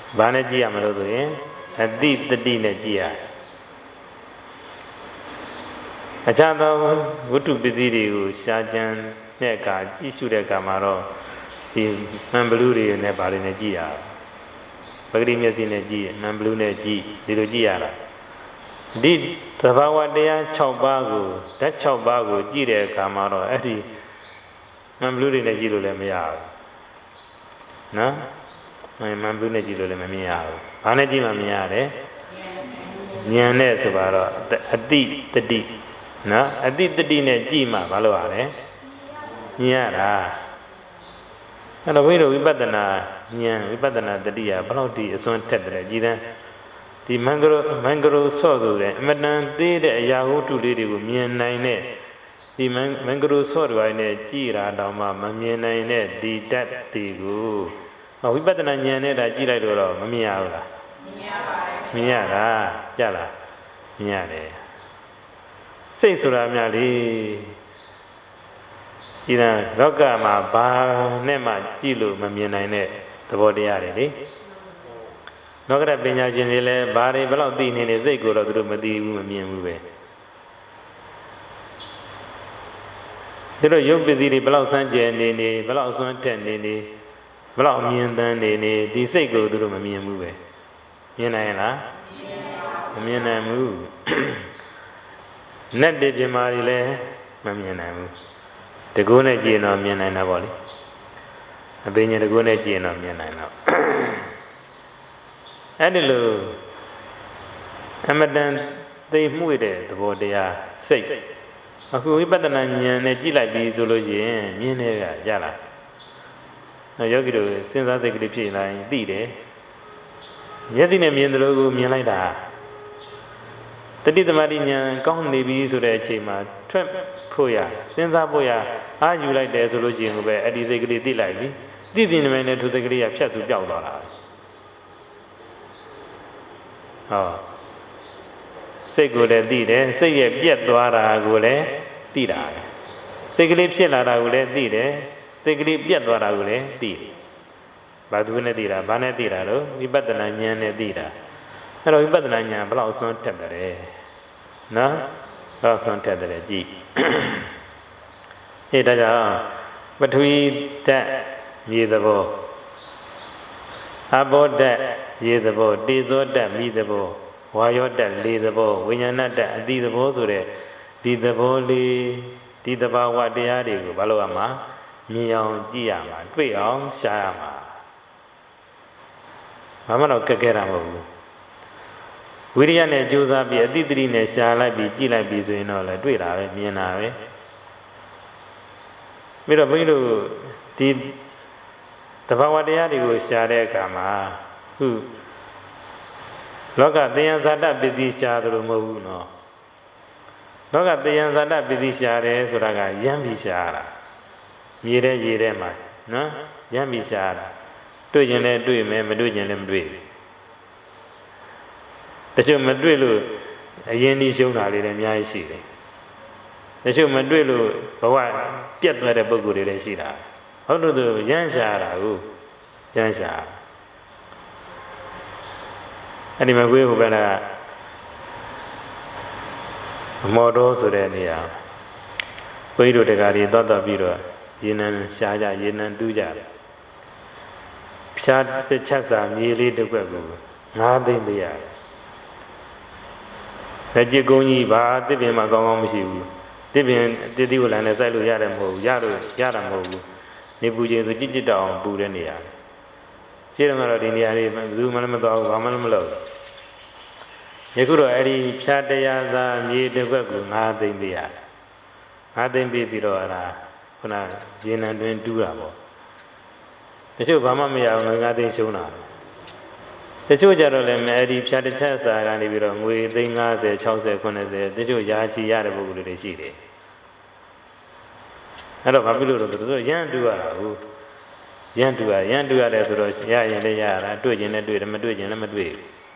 ဘာနဲ့ကြည့်ရမလို့ဆိုရင်အတိတတိနဲ့ကြည့်ရအခြားသောဝတ္ထုပစ္စည်းတွေကိုရှားကြံတဲ့အခါကြည့်ရှုတဲ့အခါမှာတော့ဒီမှန်ဘလူးတွေနဲ့ဘာတွေနဲ့ကြည့်ရပဂတိမျက်စိနဲ့ကြည့်မှန်ဘလူးနဲ့ကြည့်ဒီလိုကြည့်ရတာဒီသဘာဝတရား၆ပါးကိုဓာတ်၆ပါးကိုကြည့်တဲ့အခါမှာတော့အဲ့ဒီမှန်ဘလူးတွေနဲ့ကြည့်လို့လည်းမရဘူးနော်မှန်ဘလူးနဲ့ကြည့်လို့လည်းမမြင်ရဘူးဘာနဲ့ကြည့်မှမြင်ရတယ်ဉာဏ်နဲ့ဆိုတော့အတိတတိနော်အတိတတိနဲ့ကြည့်မှဘာလို့ရလဲမြင်ရတာအဲ့တော့ဘုန်းကြီးတို့ဝိပဿနာဉာဏ်ဝိပဿနာတတိယဘယ်လောက်ဒီအစွမ်းထက်တယ်ကြည်တဲ့ဒီမင်္ဂရောမင်္ဂရောဆော့ဆိုတဲ့အမတန်သေးတဲ့အရာဝတ္ထုလေးတွေကိုမြင်နိုင်တဲ့ဒီမင်္ဂရောဆော့တွေနဲ့ကြည်တာတောင်မှမမြင်နိုင်တဲ့ဒီတတ်တီကိုဝိပဿနာဉာဏ်နဲ့ဒါကြည့်လိုက်တော့မမြင်ရဘူးလားမြင်ရပါတယ်မြင်ရတာကြလားမြင်ရတယ်စိတ်ဆိုတာများလေဒီကလောကမှာဘာနဲ့မှကြည့်လို့မမြင်နိုင်တဲ့သဘောတရားတွေလေလောကရပညာရှင်တွေလည်းဘာတွေဘယ်လောက်သိနေနေစိတ်ကိုတော့သူတို့မသိဘူးမမြင်ဘူးပဲသူတို့ရုပ်ပစ္စည်းတွေဘယ်လောက်စမ်းကြယ်နေနေဘယ်လောက်အစွမ်းတက်နေနေဘယ်လောက်မြင်သန်းနေနေဒီစိတ်ကိုသူတို့မမြင်ဘူးပဲမြင်နိုင်လားမမြင်နိုင်ဘူးနတ်တွေပြမာတွေလည်းမမြင်နိုင်ဘူးတကူနဲ့ကြည့်တော့မြင်နိုင်တာပေါ့လေအပင်ကြီးတကူနဲ့ကြည့်တော့မြင်နိုင်တော့အဲ့ဒီလိုအမတန်သိမှုတဲ့သဘောတရားစိတ်အခုဝိပဿနာဉာဏ်နဲ့ကြည့်လိုက်ပြီးဆိုလို့ရှိရင်မြင်နေရကြလားယောဂီတို့စဉ်းစားစိတ်ကလေးဖြစ်လာရင်သိတယ်မျက်စိနဲ့မြင်တယ်လို့ကိုမြင်လိုက်တာတတိသမารိဉာဏ်ကောင်းနေပြီဆိုတဲ့အချိန်မှာထွက်ဖို့ရစဉ်းစားဖို့ရအာယူလိုက်တယ်ဆိုလို့ရှိရင်ကိုပဲအဲ့ဒီစိတ်ကလေးသိလိုက်ပြီသိသိနေမယ်နဲ့သူစိတ်ကလေးကဖြတ်သူပြောက်သွားတာဟောစိတ်ကိုလည်းသိတယ်စိတ်ရဲ့ပြက်သွားတာကိုလည်းသိတာပဲစိတ်ကလေးဖြစ်လာတာကိုလည်းသိတယ်စိတ်ကလေးပြက်သွားတာကိုလည်းသိတယ်ဘာသူနဲ့သိတာဘာနဲ့သိတာလို့ဝိပဿနာဉာဏ်နဲ့သိတာအဲ့တော့ဝိပဿနာဉာဏ်ဘယ်လောက်ဆွမ်းထက်တယ်နော်ဘယ်လောက်ဆွမ်းထက်တယ်ကြည့်အဲဒါကြောင့်ပထဝီဓာတ်မြေသဘောအဘောဓာတ်ရေသဘောတေဇောဓာတ်မိသဘောဝါယောဓာတ်လေသဘောဝိညာဏဓာတ်အတိသဘောဆိုတဲ့ဒီသဘောလေးဒီသဘာဝတရားတွေကိုဘာလို့ရမှာမြင်အောင်ကြည့်ရမှာတွေ့အောင်ရှားရမှာဘာမှတော့ကြက်ကြတာမဟုတ်ဘူးဝိရိယနဲ့ကြိုးစားပြီးအတိတ္တိနဲ့ရှားလိုက်ပြီးကြည့်လိုက်ပြီးဆိုရင်တော့လည်းတွေ့တာပဲမြင်တာပဲပြီးတော့ဘုန်းကြီးတို့ဒီတဘာဝတရားတွေကိုရှားတဲ့အခါမှာခုလောကတယံဇာတပစ္စည်းရှားတယ်လို့မဟုတ်ဘူးနော်လောကတယံဇာတပစ္စည်းရှားတယ်ဆိုတာကယမ်းပြီးရှားတာမြေတဲ့ရေတဲ့မှာနော်ယမ်းပြီးရှားတာတွေ့ရင်လည်းတွေ့မယ်မတွေ့ရင်လည်းမတွေ့ဘူးတချို့မတွေ့လို့အရင်ဒီရှုံးတာလေးလည်းအများကြီးရှိတယ်တချို့မတွေ့လို့ဘဝပြတ်သွားတဲ့ပုဂ္ဂိုလ်တွေလည်းရှိတာဟုတ်လို့သူရမ်းရှားတာကိုရမ်းရှားအဲ့ဒီမှာကိုယ်ဟိုဘက်ကအမော်တော်ဆိုတဲ့နေရာဘုန်းကြီးတို့တက္ကရာတော့တော့ပြီးတော့ရေနံရှားကြရေနံတူးကြဖြားတစ်ချက်စာမြေလေးတစ်ခွက်ကိုငါးသိမ့်ပေးရတယ်စကြကုန်းကြီးဘာတစ်ပင်မှကောင်းကောင်းမရှိဘူးတစ်ပင်တတိဝလန်နဲ့စိုက်လို့ရတယ်မဟုတ်ဘူးရလို့ရတာမဟုတ်ဘူးနေပူချင်းဆိုကြစ်ကြစ်တောင်ပူတဲ့နေရာရှင်းတော့ဒီနေရာလေးဘူးမှလည်းမတော်ဘူးဘာမှလည်းမလုပ်ယခုတော့အဲ့ဒီဖြားတရားသာမြေတစ်ခွက်ကိုငါးသိမ့်ပေးရတယ်ငါးသိမ့်ပေးပြီးတော့အဲ့ဒါခုနရေနံတွင်တူးတာပေါ့တချို့ဘာမှမရအောင်ငါးသိမ့်ရှုံးတာတချို့ကြတော့လည်းအဲ့ဒီဖြားတစ်ချက်စာကနေပြီးတော့ငွေသိန်း၅၀ ၆၀ ၇၀တချို့ရာချီရတဲ့ပုဂ္ဂိုလ်တွေရှိတယ်အဲ့တော့ဘာဖြစ်လို့လဲဆိုတော့ရမ်းတူရတာဟုတ်ရမ်းတူရရမ်းတူရတယ်ဆိုတော့ရရင်လည်းရတာတွေ့ရင်လည်းတွေ့တယ်မတွေ့ရင်လည်းမတွေ့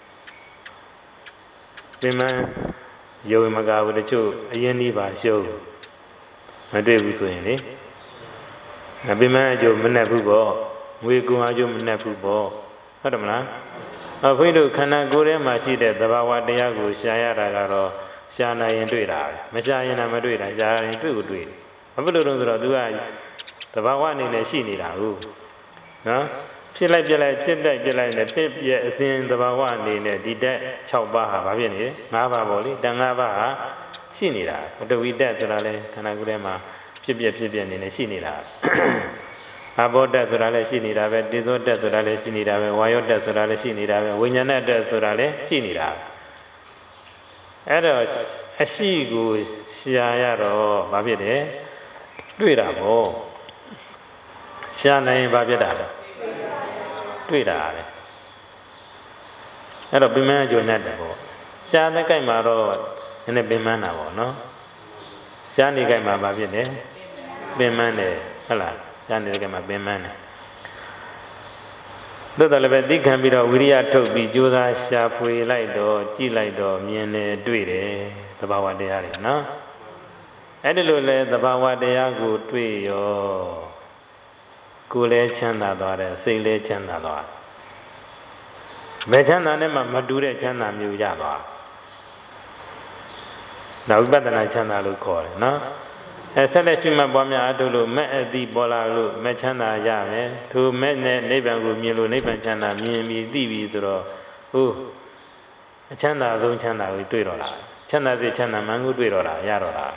ဘူးပြင်မယုံမကဘူးတချို့အရင်ဒီပါရှုံးမတွေ့ဘူးဆိုရင်လေပြင်မအကျိုးမနှက်ဘူးပေါ့ငွေကုန်အကျိုးမနှက်ဘူးပေါ့ဟုတ်တယ်မလားအဘိဓုခန္ဓာကိုယ်ထဲမှာရှိတဲ့သဘာဝတရားကိုရှားရတာကတော့ရှားနိုင်ရင်တွေ့တာပဲမရှားရင်လည်းမတွေ့တာရှားရင်တွေ့ကိုတွေ့တယ်ဘာဖြစ်လို့လဲဆိုတော့သူကသဘာဝအနေနဲ့ရှိနေတာဟုတ်နော်ဖြစ်လိုက်ပြလိုက်ဖြစ်လိုက်ပြလိုက်နဲ့ဖြစ်ပြအစဉ်သဘာဝအနေနဲ့ဒီတက်၆ပါးဟာဘာဖြစ်နေလဲ၅ပါးပေါ့လေတန်၅ပါးဟာရှိနေတာပထဝီတက်ဆိုတာလဲခန္ဓာကိုယ်ထဲမှာဖြစ်ပြဖြစ်ပြနေနေရှိနေတာအဘောတက်ဆိုတာလည်းရှိနေတာပဲတေဇောတက်ဆိုတာလည်းရှိနေတာပဲဝါယောတက်ဆိုတာလည်းရှိနေတာပဲဝိညာဏတက်ဆိုတာလည်းရှိနေတာအဲ့တော့အရှိကိုရှားရတော့ဘာဖြစ်တယ်တွေ့တာပေါ့ရှားနိုင်ဘာဖြစ်တာလဲတွေ့တာပဲအဲ့တော့ပြင်းမှန်းကြုံတတ်တယ်ပေါ့ရှားတဲ့ကြိုက်မှာတော့နည်းနည်းပြင်းမှန်းတာပေါ့နော်ရှားနေကြိုက်မှာဘာဖြစ်လဲပြင်းမှန်းတယ်ဟုတ်လားရှားနေတဲ့ကြိုက်မှာပြင်းမှန်းတယ်သို့တော်လည်းပဲသိခံပြီးတော့ဝိရိယထုတ်ပြီးကြိုးစားရှာဖွေလိုက်တော့ကြည့်လိုက်တော့မြင်တယ်တွေ့တယ်သဘာဝတရားတွေနော်အဲ့ဒီလိုလဲသဘာဝတရားကိုတွေ့ရောကိုယ်လည်းချမ်းသာသွားတယ်စိတ်လည်းချမ်းသာသွားတယ်ဘယ်ချမ်းသာနဲ့မှမတူတဲ့ချမ်းသာမျိုးရသွားနောက်ဝိပဿနာချမ်းသာလို့ခေါ်တယ်နော်အဲဆက်လက်ရှိမှပွားများအထုလို့မဲ့အသည့်ပေါ်လာလို့မဲ့ချမ်းသာရမယ်ထိုမဲ့နဲ့နိဗ္ဗာန်ကိုမြင်လို့နိဗ္ဗာန်ချမ်းသာမြင်ပြီးသိပြီးဆိုတော့ဟုတ်အချမ်းသာဆုံးချမ်းသာကိုတွေ့တော့တာချမ်းသာစေချမ်းသာမှန်ကိုတွေ့တော့တာရတော့တာ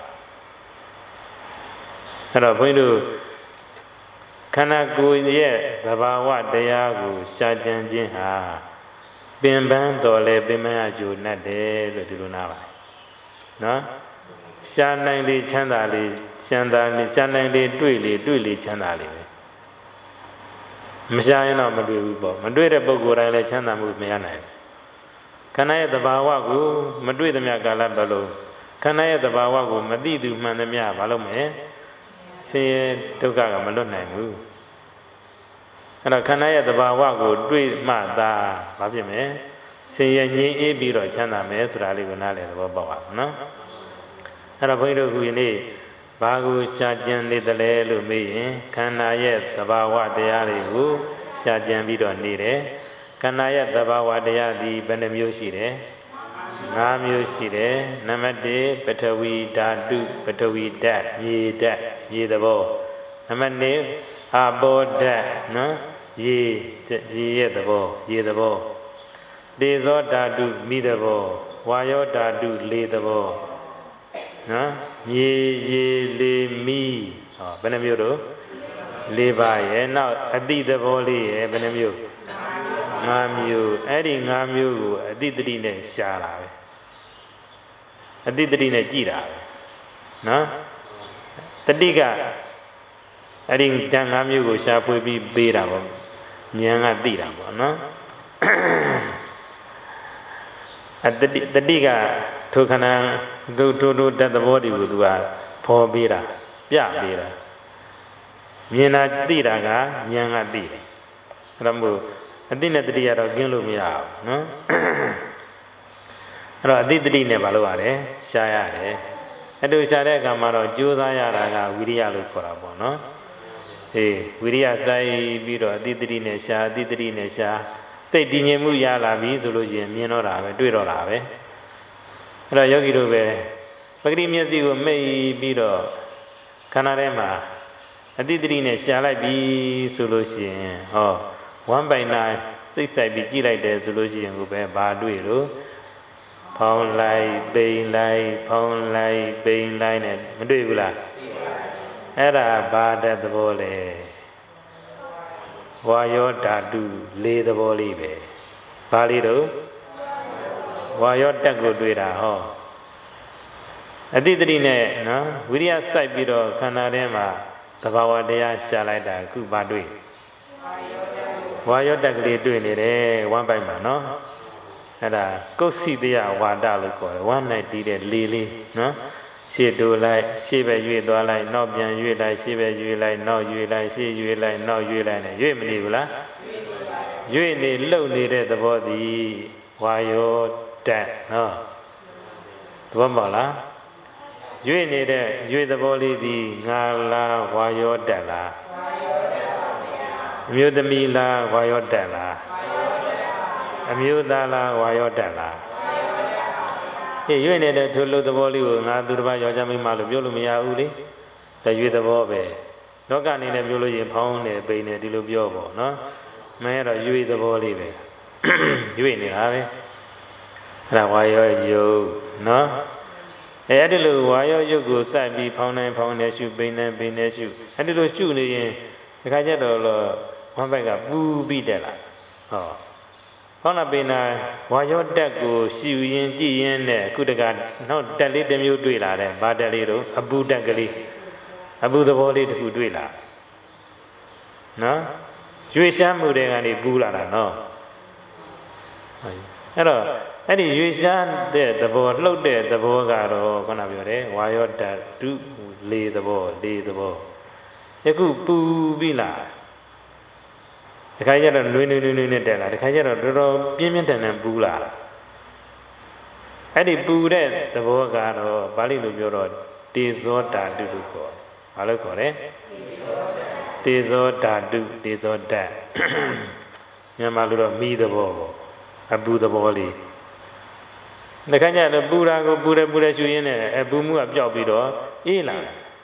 အဲ့တော့ဘုန်းကြီးတို့ခန္ဓာကိုယ်ရဲ့သဘာဝတရားကိုရှားကြံခြင်းဟာပင်ပန်းတော်လဲပင်မရကြိုနဲ့တယ်လို့ဒီလိုနားပါနော်ရှားနိုင်လေချမ်းသာလေချမ်းသာလေရှားနိုင်လေတွေ့လေတွေ့လေချမ်းသာလေပဲမရှားရင်တော့မတွေ့ဘူးပေါ့မတွေ့တဲ့ပုဂ္ဂိုလ်တိုင်းလည်းချမ်းသာမှုမရနိုင်ဘူးခန္ဓာရဲ့သဘာဝကိုမတွေ့သမျှကာလပတ်လုံးခန္ဓာရဲ့သဘာဝကိုမသိသူမှန်သမျှဘာလို့မလဲဆင်းရဲဒုက္ခကမလွတ်နိုင်ဘူးအဲ့တော့ခန္ဓာရဲ့သဘာဝကိုတွေ့မှသာဘာဖြစ်မလဲဆင်းရဲငြိမ်းအေးပြီးတော့ချမ်းသာမယ်ဆိုတာလေးကိုနားလည်သဘောပေါက်ပါနော်အဲ့တော့ဘုန်းကြီးတို့ခုယနေ့ဘာကိုရှားကြံနေတယ်လဲလို့မေးရင်ခန္ဓာရဲ့သဘာဝတရားတွေကိုရှားကြံပြီးတော့နေတယ်ခန္ဓာရဲ့သဘာဝတရားဒီဘယ်နှမျိုးရှိတယ်၅မျိုးရှိတယ်နံပါတ်၁ပထဝီဓာတုပထဝီဓာတ်မြေဓာတ်မြေသဘောနံပါတ်၂အဘောဓာတ်နော်ရေရေရဲ့သဘောရေသဘောတေဇောဓာတုမိသဘောဝါယောဓာတုလေသဘောနော်မြေရေလေမိဟောဘယ်နှမျိုးတို့၄ပါးရဲ့နောက်အတိသဘောလေးရဲ့ဘယ်နှမျိုး၅မျိုးအဲ့ဒီ၅မျိုးကိုအတိတတိနဲ့ရှားတာပဲအတိတတိနဲ့ကြည်တာပဲနော်တတိကအဲ့ဒီတန်၅မျိုးကိုရှားဖွေပြီးပေးတာပေါ့ဉာဏ်ကသိတာပေါ့နော်အတတိတတိကထိုခန္ဓာဒုထိုထိုတသဘောတွေကိုသူကဖော်ပေးတာပြပေးတာမြင်တာသိတာကဉာဏ်ကသိတယ်အဲ့ဒါမို့အတိနဲ့တတိကတော့ကျင်းလို့မရဘူးနော်အဲ့တော့အတိတတိနဲ့မလုပ်ရတယ်ရှားရတယ်အဲ့လိုရှားတဲ့အခါမှာတော့ကြိုးစားရတာကဝိရိယလို့ခေါ်တာပေါ့နော်အေးဝိရိယစိုက်ပြီးတော့အတိတတိနဲ့ရှားအတိတတိနဲ့ရှားစိတ်တည်ငြိမ်မှုရလာပြီဆိုလို့ရှိရင်မြင်တော့တာပဲတွေ့တော့တာပဲအဲ့တော့ယောဂီတို့ပဲပဂတိမျက်စိကိုမိတ်ပြီးတော့ခန္ဓာထဲမှာအတိတတိနဲ့ရှားလိုက်ပြီဆိုလို့ရှိရင်ဟောဝမ်းပိုင်နာစိတ်ဆိုင်ပြီးကြည့်လိုက်တယ်ဆိုလို့ရှိရင်ကိုပဲဘာတွေ့လို့ဖောင်းလိုက်ပိန်လိုက်ဖောင်းလိုက်ပိန်လိုက်နဲ့မတွေ့ဘူးလားအဲ့ဒါဘာတဲ့သဘောလဲဝါယောဓာတုလေးသဘောလေးပဲဘာလေးတော့ဝါယောတက်ကိုတွေ့တာဟောအတိတတိနဲ့နော်ဝိရိယစိုက်ပြီးတော့ခန္ဓာထဲမှာသဘာဝတရားရှာလိုက်တာခုဘာတွေ့ဝါယောတက်ကလေးတွေ့နေတယ်ဝမ်းပိုက်မှာနော်အဲ့ဒါကုသိတယဝါဒလို့ခေါ်တယ်ဝမ်းနိုင်တည်တဲ့လေလေးနော်ရှေ့တိုးလိုက်ရှေ့ပဲရွေ့သွားလိုက်နောက်ပြန်ရွေ့လိုက်ရှေ့ပဲရွေ့လိုက်နောက်ရွေ့လိုက်ရှေ့ရွေ့လိုက်နောက်ရွေ့လိုက်နဲ့ရွေ့မနေဘူးလားရွေ့နေလှုပ်နေတဲ့သဘောသည်ဝါယောတက်နော်သဘောပေါက်လားရွေ့နေတဲ့ရွေ့သဘောလေးသည်ငါလားဝါယောတက်လားအမျိုးသမီးလားဝါယောတက်လားအမျိုးသားလားဝါရောတက်လားဟေးရွေ့နေတဲ့ထိုလူသဘောလေးကိုငါသူတစ်ပါးယောက်ျားမိန်းမလို့ပြောလို့မရဘူးလေတရွေ့သဘောပဲလောကအနေနဲ့ပြောလို့ရင်ဖောင်းနေပိန်နေဒီလိုပြောပေါ့နော်မင်းကတော့ရွေ့သဘောလေးပဲရွေ့နေတာပဲအဲ့ဒါဝါရောယုတ်နော်အဲအဲ့ဒီလိုဝါရောယုတ်ကိုစိုက်ပြီးဖောင်းနေဖောင်းနေရှုပိန်နေပိန်နေရှုအဲ့ဒီလိုရှုနေရင်ဒီခါကျတော့ဝမ်းဘက်ကပူပြီးတက်လာဟောခေါင်းနာပိန်နာဝါရောတက်ကိုရှုရင်ကြည့်ရင်နဲ့အခုတကနောက်တက်လေးတစ်မျိုးတွေ့လာတယ်ဗာတက်လေးတို့အပူတက်ကလေးအပူသဘောလေးတစ်ခုတွေ့လာနော်ရွေရှားမှုတွေကနေပူလာတာနော်အဲ့တော့အဲ့ဒီရွေရှားတဲ့သဘောလှုပ်တဲ့သဘောကတော့ခုနပြောတယ်ဝါရောတက်တုလေသဘောလေသဘောယခုပူပြီးလာတခါကျတော့လွင်လွင်လွင်လွင်နဲ့တက်လာတခါကျတော့တော်တော်ပြင်းပြင်းထန်ထန်ပူလာအဲ့ဒီပူတဲ့သဘောကတော့ပါဠိလိုပြောတော့တေဇောဓာတုလို့ခေါ်ဘာလို့ခေါ်လဲတေဇောဓာတုတေဇောဓာတ်မြန်မာလိုတော့မိသဘောပေါ့အပူသဘောလေးတခါကျတော့ပူတာကိုပူတယ်ပူတယ်ရှူရင်းနဲ့အပူမှုကပျောက်ပြီးတော့အေးလာ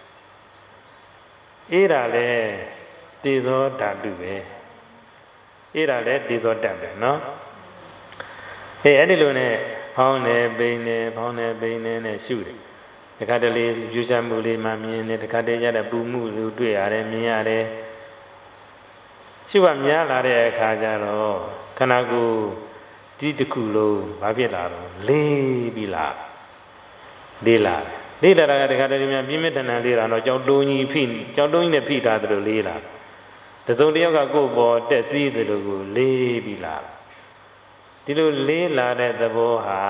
အေးတာလေတေဇောဓာတုပဲအေးတာလည်းတေဇောတက်ပဲနော်အေးအဲ့ဒီလိုနဲ့ဖောင်းနေပိန်နေဖောင်းနေပိန်နေနဲ့ရှုတယ်တခါတလေယူဆမှုလေးမှမြင်နေတခါတည်းရတဲ့ပူမှုလူတွေ့ရတယ်မြင်ရတယ်ရှုကများလာတဲ့အခါကျတော့ခန္ဓာကိုယ်ဒီတစ်ခုလုံးဘာဖြစ်လာတော့လေးပြီလားလေးလာလေးလာတာတခါတလေများပြင်းပြထန်ထန်လေးလာတော့ကြောက်တုံးကြီးဖိကြောက်တုံးကြီးနဲ့ဖိထားသလိုလေးလာတစုံတယောက်ကကိုယ်ပေါ်တက်စည်းသလိုကိုလေးပြီလားဒီလိုလေးလာတဲ့သဘောဟာ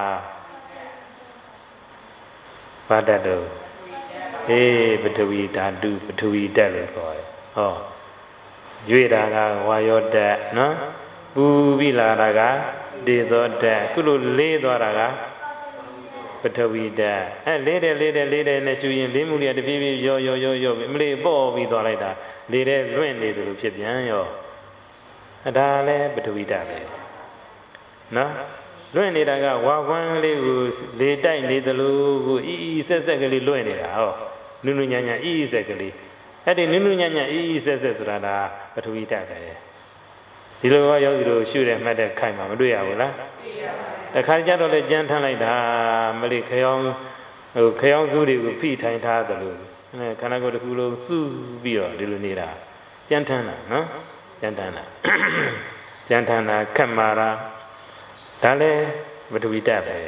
ဘာတတ်တော့အေးပထဝီဓာတုပထဝီတက်လို့ခေါ်တယ်ဟောရွေ့တာကဝါယောတက်နော်ပူပြီးလာတာကတေဇောတက်ခုလိုလေးသွားတာကပထဝီတက်အဲလေးတယ်လေးတယ်လေးတယ်နဲ့ရှူရင်လေးမှုလေးတဖြည်းဖြည်းရောရောရောရောမလေးပေါ့ပြီးသွားလိုက်တာလေးတဲ့လွင့်နေသလိုဖြစ်ပြန်ရောအဲဒါလည်းပထဝီတက်ပဲနော်လွင့်နေတာကဝါခွန်းလေးကိုလေတိုက်နေသလိုကိုအီအီဆက်ဆက်ကလေးလွင့်နေတာဟောနုနုညံ့ညံ့အီအီဆက်ကလေးအဲ့ဒီနုနုညံ့ညံ့အီအီဆက်ဆက်ဆိုတာဒါပထဝီတက်ပဲဒီလိုရောယောဂီတို့ရှုတယ်မှတ်တဲ့ခိုင်မှာမတွေ့ရဘူးလားတခါကြတော့လေကြမ်းထမ်းလိုက်တာမလေးခရောင်းဟိုခရောင်းစုတွေကိုဖိထိုင်ထားသလိုအဲခန္ဓာကိုယ်တစ်ခုလုံးစုပြီးတော့ဒီလိုနေတာကြမ်းထမ်းတာနော်ကြမ်းထမ်းတာကြမ်းထမ်းတာခက်မာတာဒါလည်းပထဝီတက်ပဲ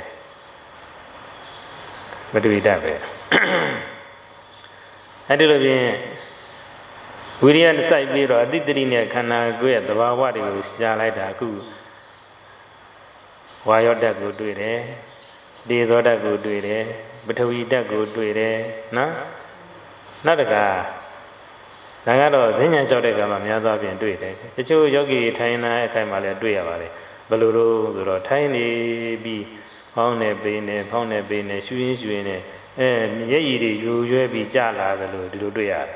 ပထဝီတက်ပဲအဲ့ဒီလိုဖြင့်ဝိရိယနဲ့စိုက်ပြီးတော့အတိတ်တိနဲ့ခန္ဓာကိုယ်ရဲ့သဘာဝတွေကိုရှားလိုက်တာအခုဝါယောတက်ကိုတွေ့တယ်ဒေဇောတက်ကိုတွေ့တယ်ပထဝီတက်ကိုတွေ့တယ်နော်နောက်တကဒါကတော့ဈဉ္ညာလျှောက်တဲ့ကံမှာများသောအားဖြင့်တွေ့တယ်တချို့ယောဂီထိုင်နေအခိုင်မှာလည်းတွေ့ရပါတယ်ဘယ်လိုလို့ဆိုတော့ထိုင်နေပြီးဖောင်းနေပိနေဖောင်းနေပိနေရှူရင်းရှူရင်းနဲ့အဲမျက်ရည်တွေယူရွဲပြီးကြာလာတယ်လို့ဒီလိုတွေ့ရတယ်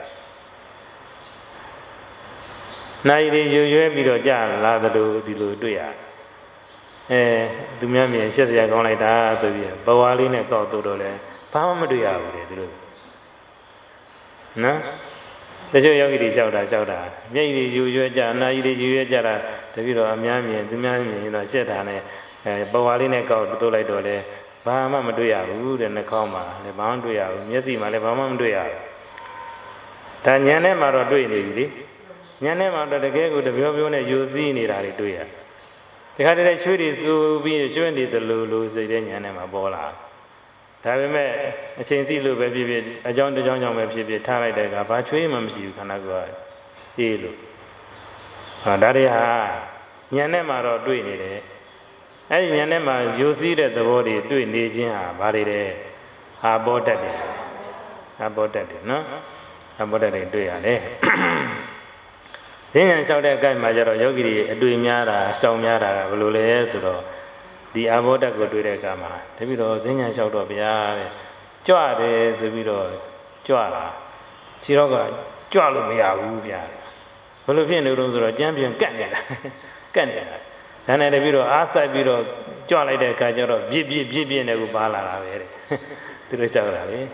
နိုင်တွေယူရွဲပြီးတော့ကြာလာတယ်လို့ဒီလိုတွေ့ရတယ်အဲသူများမြင်ရှက်စရာကောင်းလိုက်တာဆိုပြီးဘဝလေးနဲ့ကောက်တော့တော့လဲဘာမှမတွေ့ရဘူးလေဒီလိုနော်တချို့ယောဂီတွေကြောက်တာကြောက်တာမျက်ရည်တွေယူရွဲကြအနာရည်တွေယူရွဲကြတာတပည့်တော်အများမြင်သူများမြင်ရင်တော့ရှက်တာနဲ့အဲဘဝလေးနဲ့ကောက်တိုးလိုက်တော့လေဘာမှမတွေ့ရဘူးတဲ့နှာခေါင်းမှာလည်းဘာမှမတွေ့ရဘူးမျက်စိမှာလည်းဘာမှမတွေ့ရဘူးဒါညံထဲမှာတော့တွေ့နေပြီလေညံထဲမှာတော့တကယ်ကိုတပြောပြောနဲ့ယူစည်းနေတာတွေတွေ့ရဒီခါတည်းချွေးတွေစူပြီးချွေးနေသလိုလိုစိတ်ထဲညံထဲမှာပေါ်လာဒါပေမဲ့အချိန်စီလို့ပဲဖြစ်ဖြစ်အကြောင်းတစ်ကြောင်းကြောင့်ပဲဖြစ်ဖြစ်ထားလိုက်တဲ့ကဘာချွေးမှမရှိဘူးခန္ဓာကိုယ်အေးလို့ဟာဒါတွေဟာဉာဏ်နဲ့မှတော့တွေ့နေတယ်အဲ့ဒီဉာဏ်နဲ့မှယူစည်းတဲ့သဘောတွေတွေ့နေခြင်းဟာဘာတွေလဲအာဘောတတ်တယ်အာဘောတတ်တယ်နော်အာဘောတတ်တယ်တွေ့ရတယ်ဈဉ္ဉံလျှောက်တဲ့အကိုက်မှာကျတော့ယောဂီတွေအတွေ့များတာရှောင်များတာဘယ်လိုလဲဆိုတော့ဒီအာဘောဓာတ်ကိုတွေ့တဲ့အခါမှာတပည့်တော်ဈဉ္ဉံလျှောက်တော့ဗျာတဲ့ကြွတယ်ဆိုပြီးတော့ကြွတာခြေတော့ကကြွလို့မရဘူးဗျာဘယ်လိုဖြစ်နေလို့ဆိုတော့ကြမ်းပြန်ကတ်နေတာကတ်နေတာဒါနဲ့တပြီးတော့အားဆိုင်ပြီးတော့ကြွလိုက်တဲ့အခါကျတော့ပြစ်ပြစ်ပြစ်ပြစ်နဲ့ကိုပါလာတာပဲတဲ့သူတို့ကြောက်တာလေ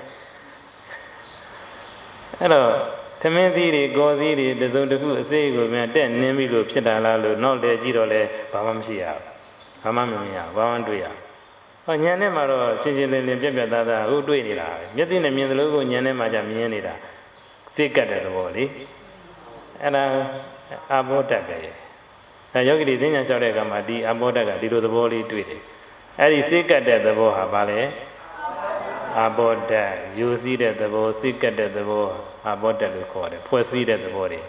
အဲ့တော့သမင်းသီးတွေကော်သီးတွေတစုံတစ်ခုအစိတ်ကိုမြန်တက်နင်းပြီးလို့ဖြစ်တာလားလို့နောက်လေကြည့်တော့လဲဘာမှမရှိရဘူးဘာမှမမြင်ရဘာမှတွေ့ရဟောညံနဲ့မှာတော့ရှင်းရှင်းလင်းလင်းပြက်ပြက်သားသားဟုတ်တွေ့နေတာပဲမျက်စိနဲ့မြင်သလိုကိုညံနဲ့မှာじゃမြင်နေတာစိတ်ကတ်တဲ့သဘောလေအဲ့ဒါအာဘောဓာတ်ပဲအဲယောဂီတွေသိဉာဏ်လျှောက်တဲ့အခါမှာဒီအာဘောဓာတ်ကဒီလိုသဘောလေးတွေ့တယ်အဲ့ဒီစိတ်ကတ်တဲ့သဘောဟာဘာလဲအာဘောဓာတ်ယူစည်းတဲ့သဘောစိတ်ကတ်တဲ့သဘောအာဘောဓာတ်လို့ခေါ်တယ်ဖွဲ့စည်းတဲ့သဘောတွေ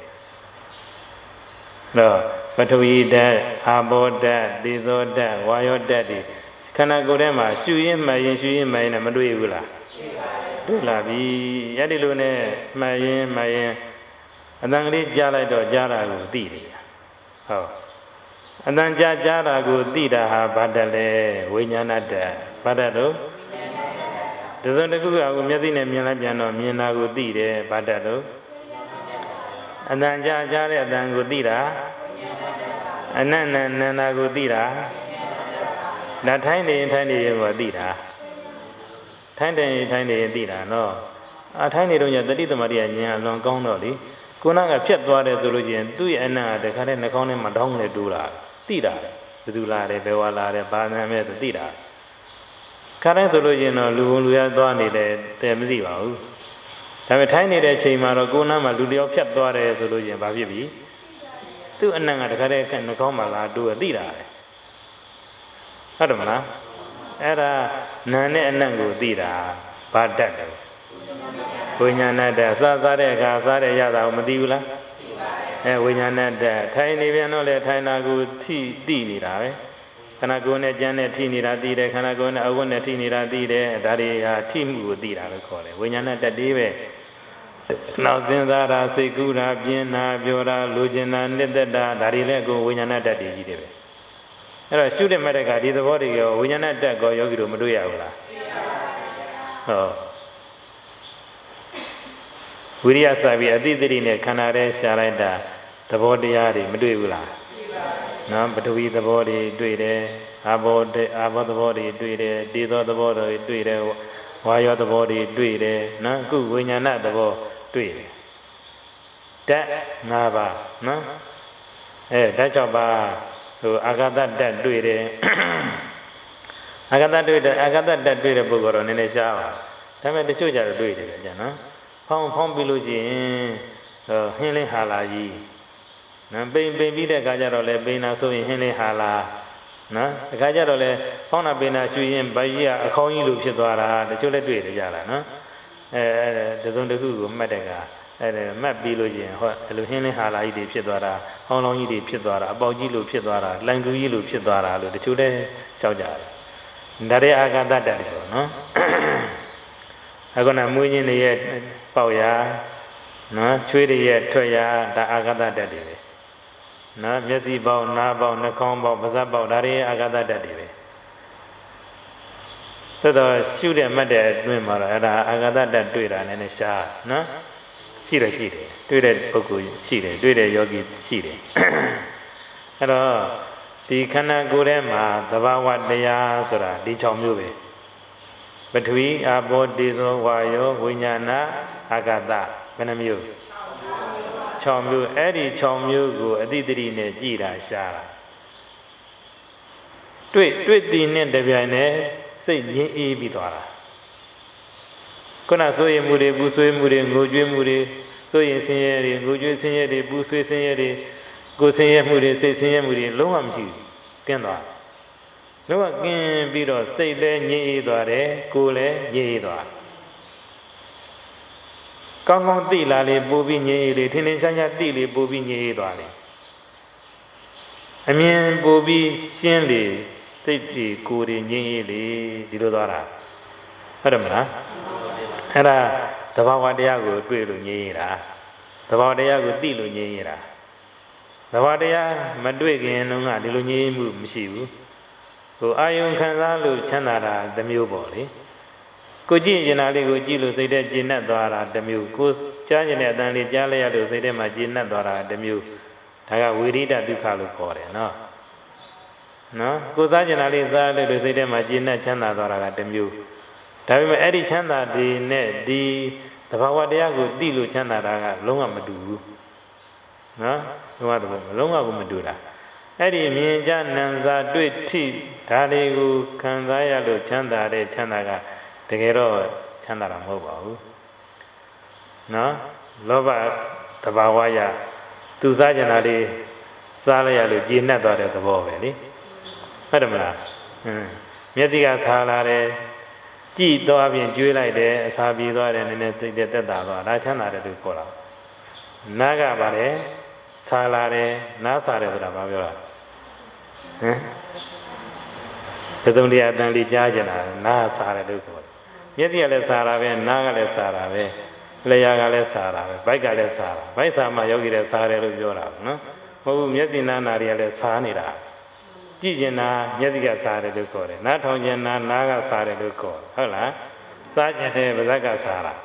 တော့ပထဝီဓာတ်အာဘောဓာတ်သေဇောဓာတ်ဝါယောဓာတ်တွေခန္ဓာကိုယ်ထဲမှာရှုရင်းမှတ်ရင်ရှုရင်းမှတ်ရင်မတွေ့ဘူးလားတွေ့လာပြီအဲ့ဒီလိုနဲ့မှတ်ရင်မှတ်ရင်အတန်ကလေးကြားလိုက်တော့ကြားတာကိုသိတယ်ဟောအတန်ကြားကြားတာကိုသိတာဟာဘာတတ်လဲဝိညာဏတတ်ဘာတတ်လို့ဒီစုံတစ်ခုကကိုမျက်စိနဲ့မြင်လိုက်ပြန်တော့မြင်တာကိုသိတယ်ဘာတတ်လို့အတန်ကြားကြားတဲ့အတန်ကိုသိတာအနတ်နန္နန္တာကိုသိတာဒါထိုင်းနေထိုင်းနေရင်ကိုသိတာထိုင်းတယ်ထိုင်းနေရင်သိတာနော်အထိုင်းနေတော့ညတတိသမารိယဉာဏ်အလွန်ကောင်းတော့လေကိုနာကဖြတ်သွားတယ်ဆိုလို့ချင်းသူ့ရဲ့အနတ်ကတခါတည်းနှာခေါင်းထဲမှာတောင်းနေတူးတာသိတာဘယ်သူလာတယ်ဘယ်ဝါလာတယ်ဘာနာမဲဆိုသိတာခါတိုင်းဆိုလို့ချင်းတော့လူဘုံလူရသွားနေတယ်တဲ့မသိပါဘူးဒါပေမဲ့ထိုင်းနေတဲ့ချိန်မှာတော့ကိုနာမှာလူတယောက်ဖြတ်သွားတယ်ဆိုလို့ချင်းဘာဖြစ်ပြီသူ့အနတ်ကတခါတည်းနှာခေါင်းမှာလာတူးသိတာပဲဟုတ်တယ်မလားအဲ့ဒါနာနဲ့အနတ်ကိုသိတာဘာတတ်တယ်ဝိညာဏတတ်စားစားတဲ့အခါစားတဲ့ရတာကိုမသိဘူးလားအဲဝိညာဏတတ်ထိုင်နေပြန်တော့လေထိုင်တာကိုထိသိနေတာပဲခန္ဓာကိုယ်နဲ့ကြမ်းနဲ့ထိနေတာသိတယ်ခန္ဓာကိုယ်နဲ့အဝတ်နဲ့ထိနေတာသိတယ်ဒါတွေဟာထိမှုကိုသိတာလို့ခေါ်တယ်ဝိညာဏတတ်တွေပဲနောက်စဉ်းစားတာစိတ်ကူးတာပြင်းတာပြောတာလူကျင်တာနှစ်သက်တာဒါတွေလည်းကိုဝိညာဏတတ်တွေကြီးတယ်ပဲအဲ့တော့ရှုတဲ့မဲ့တဲ့ကဒီသဘောတွေရောဝိညာဏတတ်ကောယောဂီတို့မတွေ့ရဘူးလားဟောဝိရိယစပြီးအတိတ်တိနဲ့ခန္ဓာထဲရှားလိုက်တာသဘောတရားတွေမတွေ့ဘူးလားနော်ပထဝီသဘောတွေတွေ့တယ်အာဘောအာဘောသဘောတွေတွေ့တယ်တေသောသဘောတွေတွေ့တယ်ဝါယောသဘောတွေတွေ့တယ်နော်အခုဝိညာဏသဘောတွေ့တယ်ဓာတ်၅ပါးနော်အဲဓာတ်၆ပါးဟိုအာဂတတတ်တွေ့တယ်အာဂတတွေ့တယ်အာဂတတတ်တွေ့တဲ့ပုဂ္ဂိုလ်တော့နည်းနည်းရှားပါဒါပေမဲ့တချို့ကြတော့တွေ့တယ်ကြနော်ဖောင်းဖောင်းပြီးလို့ရှိရင်ဟင်းလင်းဟာလာကြီးနော်ပိန်ပိန်ပြီးတဲ့အခါကျတော့လေပိန်နာဆိုရင်ဟင်းလင်းဟာလာနော်အခါကျတော့လေဖောင်းနာပိန်နာရွှေရင်ဗာကြီးကအခေါင်းကြီးလိုဖြစ်သွားတာတချို့လည်းတွေ့တယ်ကြလားနော်အဲတစုံတစ်ခုကိုမှတ်တဲ့ကအဲမှတ်ပြီးလို့ရှိရင်ဟောအဲလိုဟင်းလင်းဟာလာကြီးတွေဖြစ်သွားတာဟောင်းလောင်းကြီးတွေဖြစ်သွားတာအပေါက်ကြီးလိုဖြစ်သွားတာလိုင်ကူကြီးလိုဖြစ်သွားတာလို့တချို့လည်းကြောက်ကြတယ်ဒါတွေအာဂတတတ်တယ်ပေါ့နော်အခုနမွေးခြင်းတွေရဲ့ပေါက်ရာနော်ချွေးတွေရဲ့ထွက်ရာဒါအာဂတတတ်တယ်ပဲနော်မျက်စိပေါက်နားပေါက်နှာခေါင်းပေါက်ပါးစပ်ပေါက်ဒါတွေအာဂတတတ်တယ်ပဲသို့တော့ရှုတဲ့မှတ်တဲ့အတွင်းမှာတော့အဲ့ဒါအာဂတတတ်တွေ့တာနည်းနည်းရှားနော်ရှိတယ်ရှိတယ်တွေ့တဲ့ပုဂ္ဂိုလ်ရှိတယ်တွေ့တဲ့ယောဂီရှိတယ်အဲ့တော့ဒီခန္ဓာကိုယ်ထဲမှာသဘာဝတရားဆိုတာဒီ၆မျိုးပဲပထဝီအာဘောတေဇောဝါယောဝိညာဏအာဂတဘယ်နှမျိုး၆မျိုးအဲ့ဒီ၆မျိုးကိုအတိတ်တိနဲ့ကြည်တာရှားတာတွေ့တွေ့တည်နဲ့တပြိုင်နဲ့စိတ်ငြင်းအေးပြီးသွားတာခုနဆိုရင်မှုတွေပူဆွေးမှုတွေငိုကြွေးမှုတွေဆိုရင်ဆင်းရဲတွေငိုကြွေးဆင်းရဲတွေပူဆွေးဆင်းရဲတွေကိုယ်ဆင်းရဲမှုတွေစိတ်ဆင်းရဲမှုတွေလုံးဝမရှိဘူးကင်းသွားလုံးဝကင်းပြီးတော့စိတ်လည်းငြိမ်အေးသွားတယ်ကိုယ်လည်းငြိမ်အေးသွားကောင်းကောင်းသိလာလေပို့ပြီးငြိမ်အေးလေထင်းထင်းရှားရှားသိလေပို့ပြီးငြိမ်အေးသွားလေအမြင်ပို့ပြီးရှင်းလေစိတ်ကြီးကိုယ်တွေငြိမ်အေးလေဒီလိုသွားတာဟုတ်တယ်မလားအဲ့ဒါသဘာဝတရားကိုတွေ့လို့ငြိမ်ရတာသဘာဝတရားကိုသိလို့ငြိမ်ရတာသဘာဝတရားမတွေ့ခင်တုန်းကဒီလိုငြိမ်မှုမရှိဘူးဟိုအာယုံခံစားလို့ချမ်းသာတာတစ်မျိုးပေါ့လေကိုကြည့်ကျင်တာလေးကိုကြည့်လို့စိတ်ထဲကျဉ်တ်သွားတာတစ်မျိုးကိုကြားကျင်တဲ့အတန်လေးကြားလိုက်ရလို့စိတ်ထဲမှာကျဉ်တ်သွားတာတစ်မျိုးဒါကဝိရိဒဒုက္ခလို့ခေါ်တယ်နော်နော်ကိုစားကျင်တာလေးစားလို့စိတ်ထဲမှာကျဉ်းနဲ့ချမ်းသာသွားတာကတစ်မျိုးဒါပေမဲ့အဲ့ဒီချမ်းသာဒီနဲ့ဒီသဘာဝတရားကိုသိလို့ချမ်းသာတာကလုံးဝမတူဘူးနော်လုံးဝတော့လုံးဝကိုမတူတာအဲ့ဒီမြင်ကြနံစာတွေ့ထိဒါတွေကိုခံစားရလို့ချမ်းသာတဲ့ချမ်းသာကတကယ်တော့ချမ်းသာတာမဟုတ်ပါဘူးနော်လောဘသဘာဝရသူစားကြတာလေးစားလိုက်ရလို့ကျေနပ်သွားတဲ့သဘောပဲလေဟုတ်တယ်မလားဟင်းမျက်စိကခါလာတယ်ကြည့်တော့ပြင်ကျွေးလိုက်တယ်အစာပြေသွားတယ်နည်းနည်းသိတဲ့တက်တာသွားဒါချမ်းသာတယ်လို့ခေါ်တာနားကပါတယ်ဆာလာတယ်နားစားတယ်ဆိုတာဘာပြောတာဟမ်သတုံတရားအတန်လေးကြားကြတာနားစားတယ်လို့ခေါ်တယ်မျက်စိကလည်းစားတာပဲနားကလည်းစားတာပဲလျှာကလည်းစားတာပဲဘိုက်ကလည်းစားတာဘိုက်စားမှယောဂီလည်းစားတယ်လို့ပြောတာနော်မဟုတ်ဘူးမျက်စိနားနာတွေကလည်းစားနေတာကြည့်ကျင်တာမျက်စိကစားတယ်လို့ခေါ်တယ်နားထောင်ကျင်တာနားကစားတယ်လို့ခေါ်တယ်ဟုတ်လားစားကျင်တယ်ပါးစပ်ကစားတာ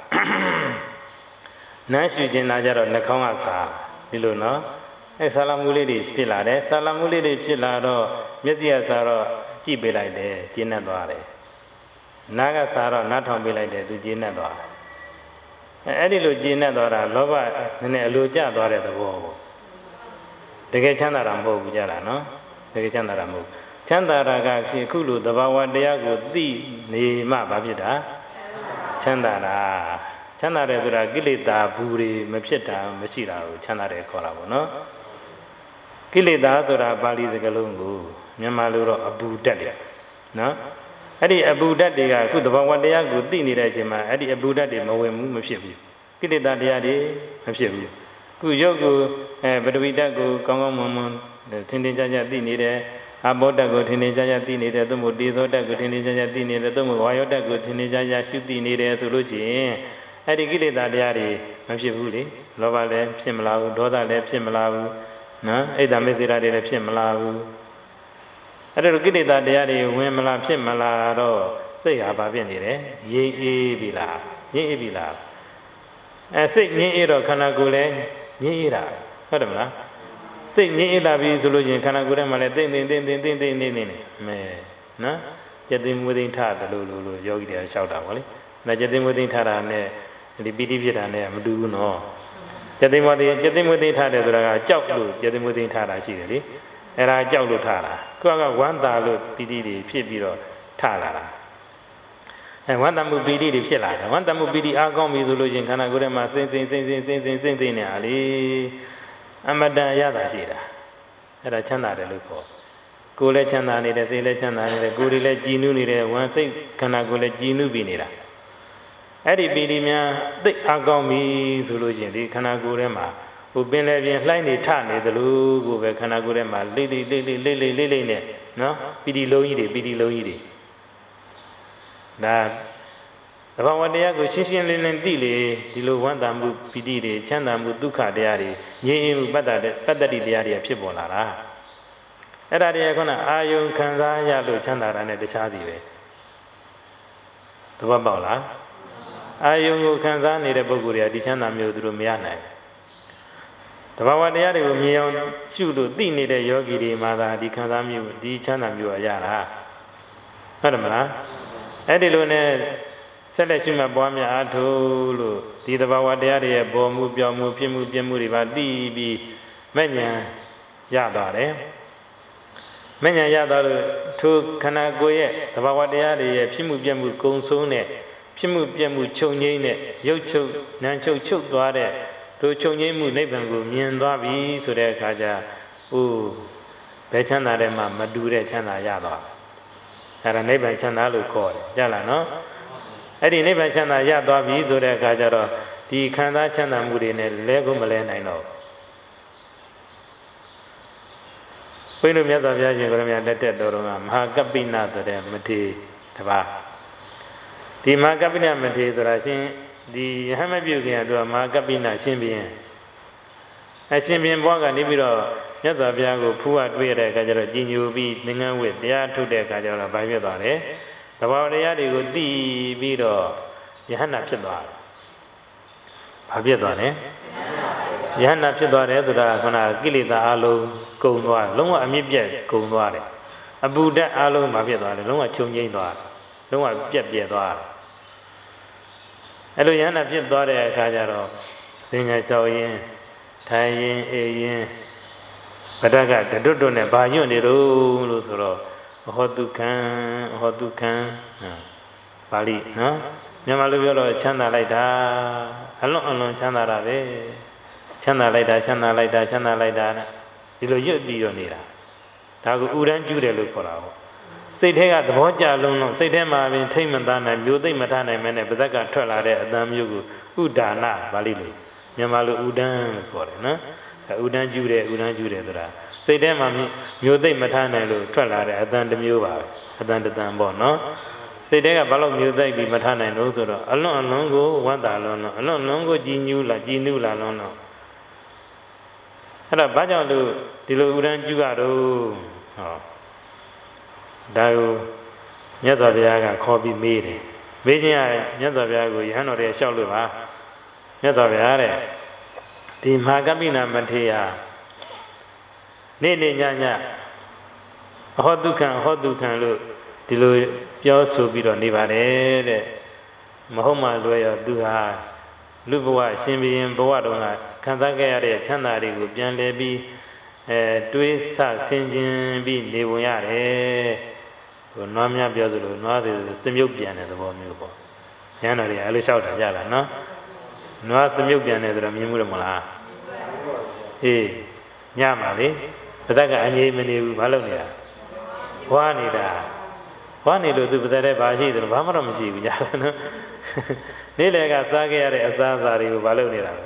နားရှူကျင်တာကြတော့နှာခေါင်းကစားဒီလိုနော်အဲဆာလာမှုလေးတွေဖြစ်လာတယ်ဆာလာမှုလေးတွေဖြစ်လာတော့မျက်စိကစားတော့ကြည့်ပေးလိုက်တယ်ကျဉ်းနဲ့သွားတယ်နားကစားတော့နားထောင်ပေးလိုက်တယ်သူကျဉ်းနဲ့သွားတယ်အဲ့ဒီလိုကျဉ်းနဲ့သွားတာလောဘနည်းနည်းအလိုကျသွားတဲ့သဘောကိုတကယ်ချမ်းသာတာမဟုတ်ဘူးကြလားနော်တကယ်ချမ်းသာတာမဟုတ်ချမ်းသာတာကခုလိုသဘာဝတရားကိုသိနေမှဘာဖြစ်တာချမ်းသာတာချမ်းသာတယ်ဆိုတာကိလေသာဘူးတွေမဖြစ်တာမရှိတာကိုချမ်းသာတယ်ခေါ်တာပေါ့နော်ကိလေသာဆိုတာပါဠိစကားလုံးကိုမြန်မာလိုတော့အပူဓာတ်တယ်နော်အဲ့ဒီအပူဓာတ်တွေကခုသဘာဝတရားကိုသိနေတဲ့အချိန်မှာအဲ့ဒီအပူဓာတ်တွေမဝင်ဘူးမဖြစ်ဘူးကိလေသာတရားတွေမဖြစ်ဘူးခုရုပ်ကိုအဲပထဝီဓာတ်ကိုကောင်းကောင်းမွန်မွန်ထင်ထင်ရှားရှားသိနေတယ်အဘောဓာတ်ကိုထင်ထင်ရှားရှားသိနေတယ်သို့မဟုတ်တေဇောဓာတ်ကိုထင်ထင်ရှားရှားသိနေတယ်သို့မဟုတ်ဝါယောဓာတ်ကိုထင်ထင်ရှားရှားရှုသိနေတယ်ဆိုလို့ချင်းအဲ့ဒီကိလေသာတရားတွေမဖြစ်ဘူးလေလောဘလည်းဖြစ်မလာဘူးဒေါသလည်းဖြစ်မလာဘူးနော်အိတ်တမေစေတာတွေလည်းဖြစ်မလာဘူးအဲ့ဒါကိလေသာတရားတွေဝင်မလာဖြစ်မလာတော့စိတ်ဟာဘာဖြစ်နေလဲရိပ်အေးပြီလားရိပ်အေးပြီလားအဲစိတ်ငြင်းအေးတော့ခန္ဓာကိုယ်လည်းငြင်းအေးတာဟုတ်တယ်မလားစိတ်ငြင်းအေးလာပြီဆိုလို့ချင်းခန္ဓာကိုယ်ထဲမှာလည်းတိမ့်တိမ့်တိမ့်တိမ့်တိမ့်တိမ့်နေနေမဲနော်ယတိမွေးသိမ့်ထတယ်လို့လို့လို့ယောဂီတွေကလျှောက်တာဗောလေဒါယတိမွေးသိမ့်ထတာနဲ့ဒီပိဋိဖြစ်တာနဲ့မတူဘူးနော်ယတိမွေးသိယတိမွေးသိမ့်ထတယ်ဆိုတာကကြောက်လို့ယတိမွေးသိမ့်ထတာရှိတယ်လေအဲ့ဒါကြောက်လို့ထတာကိုကဝမ်းသာလို့ပိဋိတွေဖြစ်ပြီးတော့ထလာတာအဲဝမ်းသာမှုပိဋိတွေဖြစ်လာတယ်ဝမ်းသာမှုပိဋိအားကောင်းပြီဆိုလို့ချင်းခန္ဓာကိုယ်ထဲမှာစိမ့်စိမ့်စိမ့်စိမ့်စိမ့်စိမ့်စိမ့်စိမ့်နေတာလေအမတန်ရတာရှိတာအဲ့ဒါချမ်းသာတယ်လို့ခေါ်ကိုယ်လည်းချမ်းသာနေတယ်စိတ်လည်းချမ်းသာနေတယ်ကိုယ်လည်းကြည်နူးနေတယ်ဝမ်းစိတ်ခန္ဓာကိုယ်လည်းကြည်နူးပြီးနေတာအဲ့ဒီပိဋိများသိအားကောင်းပြီဆိုလို့ချင်းဒီခန္ဓာကိုယ်ထဲမှာဟိုပင်လည်းပြင်လှိုင်းနေထနေသလိုကိုပဲခန္ဓာကိုယ်ထဲမှာလိမ့်လိမ့်လိမ့်လိမ့်လိမ့်လိမ့်လိမ့်နဲ့နော်ပိဋိလုံးကြီးတွေပိဋိလုံးကြီးတွေဒါသဘာဝတရားကိုရှင်းရှင်းလင်းလင်းသိလေဒီလိုဝမ်းသာမှုပိဋိတွေချမ်းသာမှုဒုက္ခတရားတွေငြိမ်းအေးမှုပတ္တပတ္တတိတရားတွေဖြစ်ပေါ်လာတာအဲ့ဒါတွေကခုနအာယုံခံစားရလို့ချမ်းသာတာနဲ့တခြားစီပဲသဘောပေါက်လားအာယုံကိုခံစားနေတဲ့ပုဂ္ဂိုလ်တွေကဒီချမ်းသာမျိုးသူတို့မရနိုင်တဘာဝတရားတွေကိုမြင်အောင်ရှုလို့သိနေတဲ့ယောဂီတွေမှာသာဒီခံစားမျိုးဒီချမ်းသာမျိုးရတာဟုတ်တယ်မလားအဲ့ဒီလိုနဲ့ဆက်လက်ရှုမှတ်ပွားများအားထုတ်လို့ဒီတဘာဝတရားတွေရဲ့ပေါ်မှုပြောင်းမှုဖြစ်မှုပြမှုတွေပါသိပြီးမဲ့ညာရသွားတယ်မဲ့ညာရသွားလို့ထိုခန္ဓာကိုယ်ရဲ့တဘာဝတရားတွေရဲ့ဖြစ်မှုပြမှုကုံဆုံးတဲ့ဖြစ်မှုပြမှုချုပ်ငိမ့်တဲ့ရုပ်ချုပ်နာမ်ချုပ်ချုပ်သွားတဲ့တို့ချုပ်ငိမ့်မှုနိဗ္ဗာန်ကိုမြင်သွားပြီဆိုတဲ့အခါကျအိုးဘယ်ချမ်းသာတဲ့မှာမတူတဲ့ချမ်းသာရသွားအဲ့ဒါနိဗ္ဗာန်ချမ်းသာလို့ခေါ်တယ်ကြားလားနော်အဲ့ဒီနိဗ္ဗာန်ချမ်းသာရသွားပြီဆိုတဲ့အခါကျတော့ဒီခံစားချမ်းသာမှုတွေနဲ့လဲကုန်မလဲနိုင်တော့ဘုန်းကြီးတို့မြတ်စွာဘုရားရှင်ကိုရမြတ်တက်တက်တော်တော်ကမဟာကပ္ပိနဆိုတဲ့မထေတပါးဒီမဟာကပ္ပိနမထေဆိုတာရှင်ဒီယဟမပြုခင်ကသူကမဟာကပ္ပိနရှင်ဘုရင်အရှင်ဘုရင်ဘွားကနေပြီးတော့မြတ်စွာဘုရားကိုဖူးဝတွေ့ရတဲ့အခါကျတော့ကြည်ညိုပြီးသင်္ကန်းဝတ်တရားထုတ်တဲ့အခါကျတော့ဘာဖြစ်သွားလဲသဘာဝတရားတွေကိုသိပြီးတော့ယဟနာဖြစ်သွားတယ်ဘာဖြစ်သွားလဲယဟနာဖြစ်သွားတယ်ဆိုတာကခုနကိလေသာအလုံးကုန်သွားလုံးဝအမြင့်ပြတ်ကုန်သွားတယ်အပူဓာတ်အားလုံးမှာဖြစ်သွားတယ်လုံးဝချုပ်ငြိမ်းသွားလုံးဝပြက်ပြက်သွားအဲ့လိုယန္တာဖြစ်သွားတဲ့အခါကျတော့သင်္ညာကြောက်ရင်ထိုင်ရင်အေးရင်ဗဒကတတွတ်တွတ်နဲ့ဘာညွတ်နေတော့လို့ဆိုတော့ဟောတုခံဟောတုခံပါဠိနော်မြန်မာလိုပြောတော့ချမ်းသာလိုက်တာအလွန်အလွန်ချမ်းသာတာပဲချမ်းသာလိုက်တာချမ်းသာလိုက်တာချမ်းသာလိုက်တာဒီလိုရွတ်ပြီးတော့နေတာဒါကိုဥရန်ကျူးတယ်လို့ခေါ်တာပေါ့စိတ်ထဲကသဘောကျလုံးလုံးစိတ်ထဲမှာပင်ထိမ့်မသားနိုင်မျိုးသိမ့်မထားနိုင်မဲနဲ့ပါဇက်ကထွက်လာတဲ့အတန်မျိုးကိုဥဒါနပါဠိလိုမြန်မာလိုဥဒန်းလို့ခေါ်တယ်နော်ဥဒန်းကျူးတယ်ဥဒန်းကျူးတယ်ဆိုတာစိတ်ထဲမှာမျိုးသိမ့်မထားနိုင်လို့ထွက်လာတဲ့အတန်တစ်မျိုးပါပဲအတန်တစ်တန်ပေါ့နော်စိတ်ထဲကဘာလို့မျိုးသိမ့်ပြီးမထားနိုင်လို့ဆိုတော့အလွန်အလွန်ကိုဝတ်တာလွန်လွန်အလွန်အလွန်ကိုကြည်ညူးလာကြည်နုလာလွန်လွန်အဲ့ဒါဘာကြောင့်လို့ဒီလိုဥဒန်းကျူးရတော့ဟောဒါကိုမြတ်စွာဘုရားကခေါ်ပြီးမေးတယ်မေးခြင်းရမြတ်စွာဘုရားကိုယဟန်တော်တွေလျှောက်လို့ပါမြတ်စွာဘုရားတဲ့ဒီမဟာကပိနာမထေရနေ့နေ့ညညအဟောတုခံအဟောတုခံလို့ဒီလိုပြောဆိုပြီးတော့နေပါတယ်တဲ့မဟုတ်မှလွယ်ရောသူဟာလူဘဝရှင်ဘုရင်ဘဝတုန်းကခံစားခဲ့ရတဲ့ချမ်းသာတွေကိုပြန်လည်ပြီးအဲတွေးဆဆင်ခြင်ပြီးနေဝင်ရတယ်ဟိုနွားများပြောသလိုနွားတွေသမြုပ်ပြန်တဲ့သဘောမျိုးပေါ့ညံတော်တွေအဲ့လိုလျှောက်တာကြလားနော်နွားသမြုပ်ပြန်တယ်ဆိုတော့မြင်မှုတယ်မလားအေးညမှာလေပါဇက်ကအငြိမ်မနေဘူးဘာလုပ်နေတာဝါနေတာဝါနေလို့သူပါဇက်တဲ့ဘာရှိတယ်လို့ဘာမှတော့မရှိဘူးညာနော်နေ့လေကစားခဲ့ရတဲ့အစားအစာတွေကိုဘာလုပ်နေတာလဲ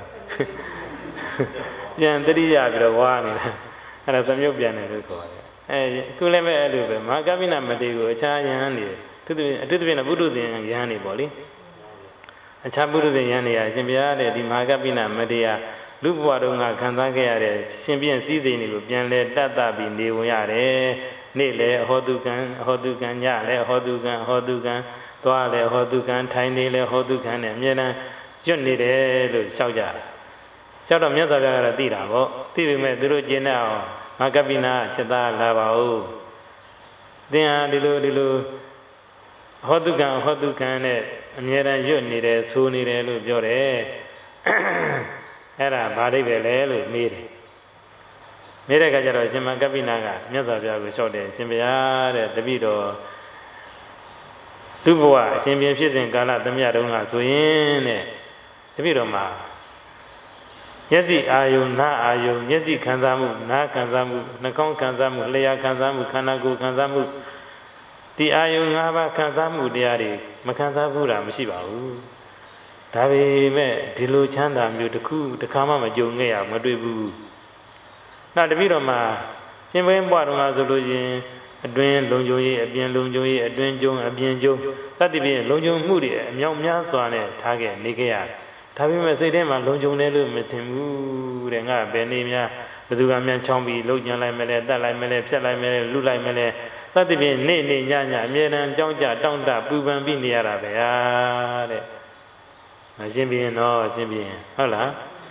ပြန်တတိယပြီးတော့ဝါနေတာအဲ့ဒါသမြုပ်ပြန်တယ်လို့ခေါ်တယ်အဲအခုလည်းပဲအဲ့လိုပဲမဟာကပိနမတေကိုအခြားယဟန်နေသူသူအတူတူပြန်ပုထုဇဉ်ယဟန်နေပေါ့လေအခြားပုထုဇဉ်ယဟန်နေရရှင်ဘုရားတဲ့ဒီမဟာကပိနမတေကလူဘဝတုန်းကခံစားခဲ့ရတဲ့ရှင်ပြန်စည်းစိမ်တွေကိုပြန်လဲတတ်တပြီးနေဝင်ရတယ်နေ့လေအဟောတုကံအဟောတုကံညလေအဟောတုကံအဟောတုကံသွားလေအဟောတုကံထိုင်နေလေအဟောတုကံနဲ့အမြဲတမ်းကျွတ်နေတယ်လို့ရှောက်ကြတယ်ရှောက်တော့မြတ်စွာဘုရားကတော့သိတာပေါ့သိပေမဲ့သူတို့ကျင့်တဲ့အောင်မဟာကပိနာချက်သားလာပါဦးသင်ဟာဒီလိုဒီလိုဟောတုကံဟောတုကံနဲ့အမြဲတမ်းရွတ်နေတယ်ဆိုနေတယ်လို့ပြောတယ်အဲ့ဒါဘာအိဗယ်လဲလို့မေးတယ်မေးတဲ့အခါကျတော့ရှင်မကပိနာကမြတ်စွာဘုရားကိုလျှောက်တယ်ရှင်ဘုရားတဲ့တပည့်တော်သူ့ဘဝအရှင်ပြန်ဖြစ်စဉ်ကာလသမယတုန်းကဆိုရင်တဲ့တပည့်တော်မှာမျက်စိအာယုံနာအာယုံမျက်စိခံစားမှုနားခံစားမှုနှာခေါင်းခံစားမှုလျှာခံစားမှုခန္ဓာကိုယ်ခံစားမှုဒီအာယုံ၅ပါးခံစားမှုတရားတွေမခံစားဘူးတာမရှိပါဘူးဒါပေမဲ့ဒီလိုချမ်းသာမျိုးတစ်ခုတစ်ခါမှမကြုံခဲ့ရမတွေ့ဘူးနောက်တပည့်တော်မှာရှင်ဘုရင်ဘွားတော်ကဆိုလို့ရင်အတွင်းလုံခြုံရေးအပြင်လုံခြုံရေးအတွင်းကျုံအပြင်ကျုံသတ္တိဖြင့်လုံခြုံမှုတွေအမြောက်များစွာနဲ့ထားခဲ့နေခဲ့ရတယ်ဒါပေမဲ့စိတ်ထဲမှာလုံခြုံတယ်လို့မထင်ဘူးတဲ့ငါဘယ်နေများဘယ်သူကများချောင်းပြီးလှုပ်ကြံလိုက်မလဲတတ်လိုက်မလဲဖြတ်လိုက်မလဲလူလိုက်မလဲသတ္တိဖြင့်နေ့နေ့ညညအမြဲတမ်းကြောင်းကြတောင့်တပူပန်ပြီးနေရတာပဲဟာတဲ့အရှင်ဘုရင်တော့အရှင်ဘုရင်ဟုတ်လား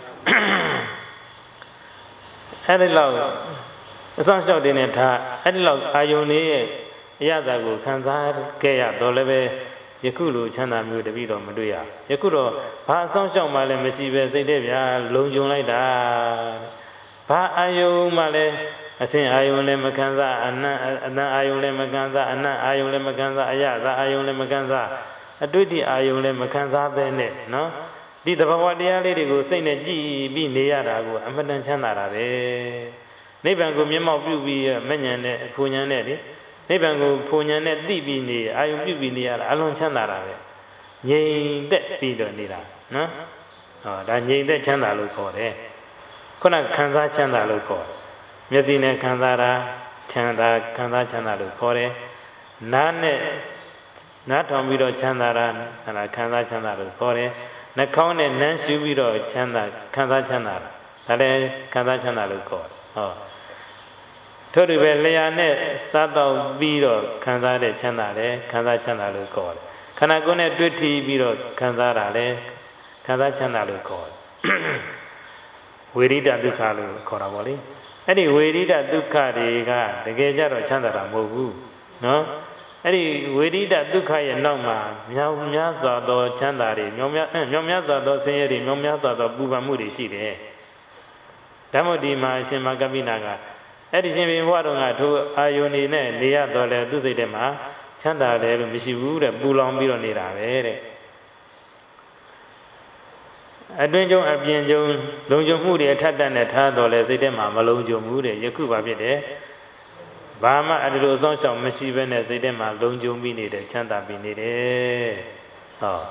အဲ့ဒီလောက်အဆောင်လျှောက်တင်နေထားအဲ့ဒီလောက်အာယုန်လေးရဲ့အရသာကိုခံစားခဲ့ရတော့လည်းပဲယခုလိုချမ်းသာမျိုးတပည့်တော်မတွေ့ရယခုတော့ဘာအဆောင်လျှောက်မှလည်းမရှိပဲစိတ်ထဲဗျာလုံခြုံလိုက်တာဘာအာယုန်မှလည်းအစဉ်အာယုန်လည်းမခံစားအနံ့အနံ့အာယုန်လည်းမခံစားအနံ့အာယုန်လည်းမခံစားအရသာအာယုန်လည်းမခံစားအတွေ့အထိအာယုန်လည်းမခံစားပဲနဲ့နော်ဒီသဘာဝတရားလေးတွေကိုစိတ်နဲ့ကြည့်ပြီးနေရတာကိုအမှန်တန်ချမ်းသာတာပဲနိဗ္ဗာန်ကိုမျက်မှောက်ပြုပြီးမဉ္ဇဉ်နဲ့ဖူဉ္ဇဉ်နဲ့လေနိဗ္ဗာန်ကိုဖူဉ္ဇဉ်နဲ့သိပြီးနေအာယုန်ပြုပြီးနေရတာအလွန်ချမ်းသာတာပဲငြိမ်သက်ပြီးတော့နေတာနော်ဟောဒါငြိမ်သက်ချမ်းသာလို့ခေါ်တယ်ခုနခံစားချမ်းသာလို့ခေါ်မျက်စိနဲ့ခံစားတာချမ်းသာခံစားချမ်းသာလို့ခေါ်တယ်နားနဲ့နားထောင်ပြီးတော့ချမ်းသာတာဟလာခံစားချမ်းသာလို့ခေါ်တယ်နှာခေါင်းနဲ့နမ်းရှူပြီးတော့ချမ်းသာခံစားချမ်းသာတာဒါလည်းခံစားချမ်းသာလို့ခေါ်တယ်ဟောထို့တူပဲလျှာနဲ့စားတော့ပြီးတော့ခံစားတဲ့ချမ်းသာတယ်ခံစားချမ်းသာလို့ခေါ်တယ်ခန္ဓာကိုယ်နဲ့တွေ့ထီပြီးတော့ခံစားတာလည်းခံစားချမ်းသာလို့ခေါ်တယ်ဝိရိဒဒုက္ခလို့ခေါ်တာပေါ့လေအဲ့ဒီဝေရိဒဒုက္ခတွေကတကယ်ကြတော့ချမ်းသာတာမဟုတ်ဘူးနော်အဲ့ဒီဝေရိဒဒုက္ခရဲ့နောက်မှာမြောင်များစွာသောချမ်းသာတွေမြောင်များမြောင်များစွာသောဆင်းရဲတွေမြောင်များစွာသောပူပန်မှုတွေရှိတယ်ဓမ္မဒီမှာအရှင်မကပိနာကအဲ့ဒီရှင်ဘုရားတော်ကထိုအာယုန်နေနဲ့နေရတော်လဲသူစိတ်ထဲမှာချမ်းသာတယ်လို့မရှိဘူးတဲ့ပူလောင်ပြီးတော့နေတာပဲတဲ့အတွင်းကျုံအပြင်ကျုံလုံခြုံမှုတွေအထက်တက်နဲ့ထားတော်လဲစိတ်ထဲမှာမလုံခြုံဘူးတဲ့ယခုပါဖြစ်တယ်ဘာမှအတူတူဆောင်ရှောင်မရှိဘဲနဲ့စိတ်ထဲမှာလုံခြုံပြီးနေတယ်ချမ်းသာပြီးနေတယ်ဟော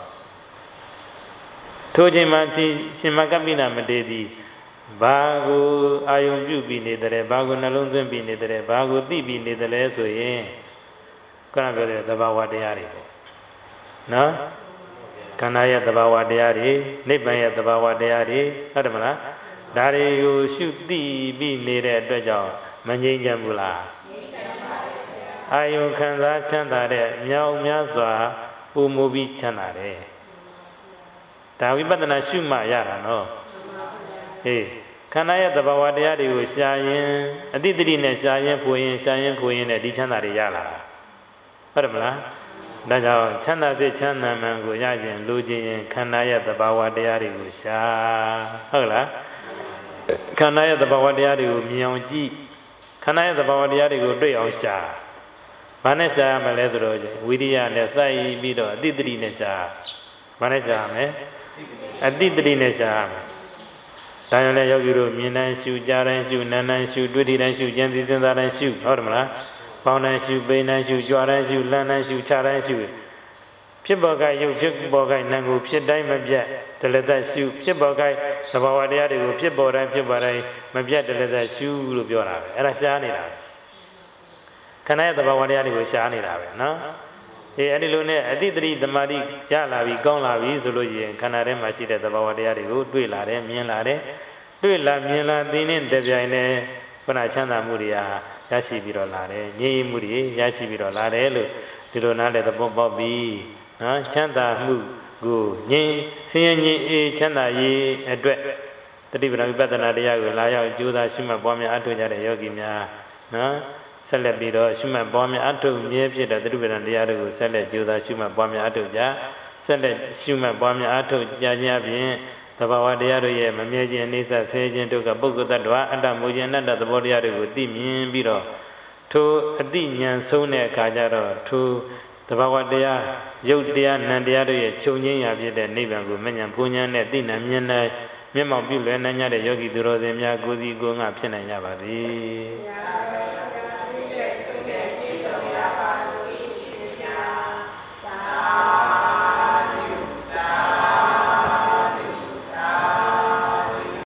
ထိုချိန်မှာရှင်မကပိနာမတေသည်ဘာကိုအာယုံပြုပြီးနေတယ်ဘာကိုနှလုံးသွင်းပြီးနေတယ်ဘာကိုသိပြီးနေတယ်ဆိုရင်ခဏပြောတဲ့သဘာဝတရားတွေပေါ့နော်ခန္ဓာရဲ့သဘာဝတရားတွေနိဗ္ဗာန်ရဲ့သဘာဝတရားတွေဟုတ်တယ်မလားဒါတွေကိုရှုသိပြီးနေတဲ့အတွက်ကြောင့်မငြိမ်းချမ်းဘူးလားအာယုခံစားချမ်းသာတဲ့မြောက်များစွာပူမှုပြီးချမ်းသာတယ်ဒါဝိပဿနာရှုမှရတာနော်ဟေးခန္ဓာရဲ့သဘာဝတရားတွေကိုရှားရင်အတိတ်တိနဲ့ရှားရင်ဖွရင်ရှားရင်ဖွရင်နဲ့ဒီချမ်းသာတွေရလာတာဟုတ်တယ်မလားဒါကြောင့်ချမ်းသာစိတ်ချမ်းသာမှန်ကိုရခြင်းလူချင်းရင်ခန္ဓာရဲ့သဘာဝတရားတွေကိုရှားဟုတ်လားခန္ဓာရဲ့သဘာဝတရားတွေကိုမြင်အောင်ကြည့်ခန္ဓာရဲ့သဘာဝတရားတွေကိုတွေ့အောင်ရှားဘာနဲ့ရှားရမလဲဆိုတော့ဝိရိယနဲ့စိုက်ပြီးတော့အတိတ်တိနဲ့ရှားဘာနဲ့ရှားရမလဲအတိတ်တိနဲ့ရှားရမယ်ဒါကြောင့်လည်းယောဂီတို့မြင်တိုင်းရှုကြားတိုင်းရှုနားတိုင်းရှုတွေ့တိုင်းရှုဉာဏ်သိစဉ်းစားတိုင်းရှုဟုတ်တယ်မလားပေါင်းတိုင်းရှုပိန်တိုင်းရှုကြွားတိုင်းရှုလမ်းတိုင်းရှုခြားတိုင်းရှုဖြစ်ပေါ်ကရုပ်ဖြစ်ပေါ်ကနာမ်ကိုဖြစ်တိုင်းမပြတ်တလသက်ရှုဖြစ်ပေါ်ကသဘာဝတရားတွေကိုဖြစ်ပေါ်တိုင်းဖြစ်ပေါ်တိုင်းမပြတ်တလသက်ရှုလို့ပြောတာပဲအဲ့ဒါရှားနေတာခန္ဓာရဲ့သဘာဝတရားတွေကိုရှားနေတာပဲနော်အေးအဲ့ဒီလိုနဲ့အတိတ်တိသမာဓိရလာပြီကောင်းလာပြီဆိုလို့ရင်ခန္ဓာထဲမှာရှိတဲ့သဘာဝတရားတွေကိုတွေ့လာတယ်မြင်လာတယ်တွေ့လာမြင်လာသိနေတဲ့ပြိုင်နဲ့ခန္ဓာချမ်းသာမှုတွေဟာရရှိပြီးတော့လာတယ်ငြိမ်းမှုတွေရရှိပြီးတော့လာတယ်လို့ဒီလိုနားလည်းသဘောပေါက်ပြီးနော်ချမ်းသာမှုကိုငြိမ်းဆင်းရဲငြိမ်းအေးချမ်းသာရေးအတွက်တတိပဒဝိပဿနာတရားကိုလာရောက်ကြိုးစားရှုမှတ်ပွားများအထောက်ကြတဲ့ယောဂီများနော်ဆက်လက်ပြီးတော့ရှုမှတ်ပွားများအထောက်မြဲဖြစ်တဲ့တတိပဒတရားတွေကိုဆက်လက်ကြိုးစားရှုမှတ်ပွားများအထောက်ကြဆက်လက်ရှုမှတ်ပွားများအထောက်ကြခြင်းအပြင်သဘာဝတရားတို့ရဲ့မမြဲခြင်းအိဋ္ဌဆဲခြင်းတို့ကပုဂ္ဂိုလ်တ attva အတ္တမူခြင်းအနတ္တသဘောတရားတွေကိုသိမြင်ပြီးတော့ထိုအတိဉာဏ်ဆုံးတဲ့အခါကျတော့ထိုသဘာဝတရားရုပ်တရားနံတရားတို့ရဲ့ချုပ်ငြိမ်းရာဖြစ်တဲ့နိဗ္ဗာန်ကိုမဉဏ်ပူဉဏ်နဲ့သိဉာဏ်မြင်တဲ့မျက်မှောက်ပြုလွယ်နိုင်ကြတဲ့ယောဂီသူတော်စင်များကိုယ်စီကိုယ်ငါဖြစ်နိုင်ကြပါသည်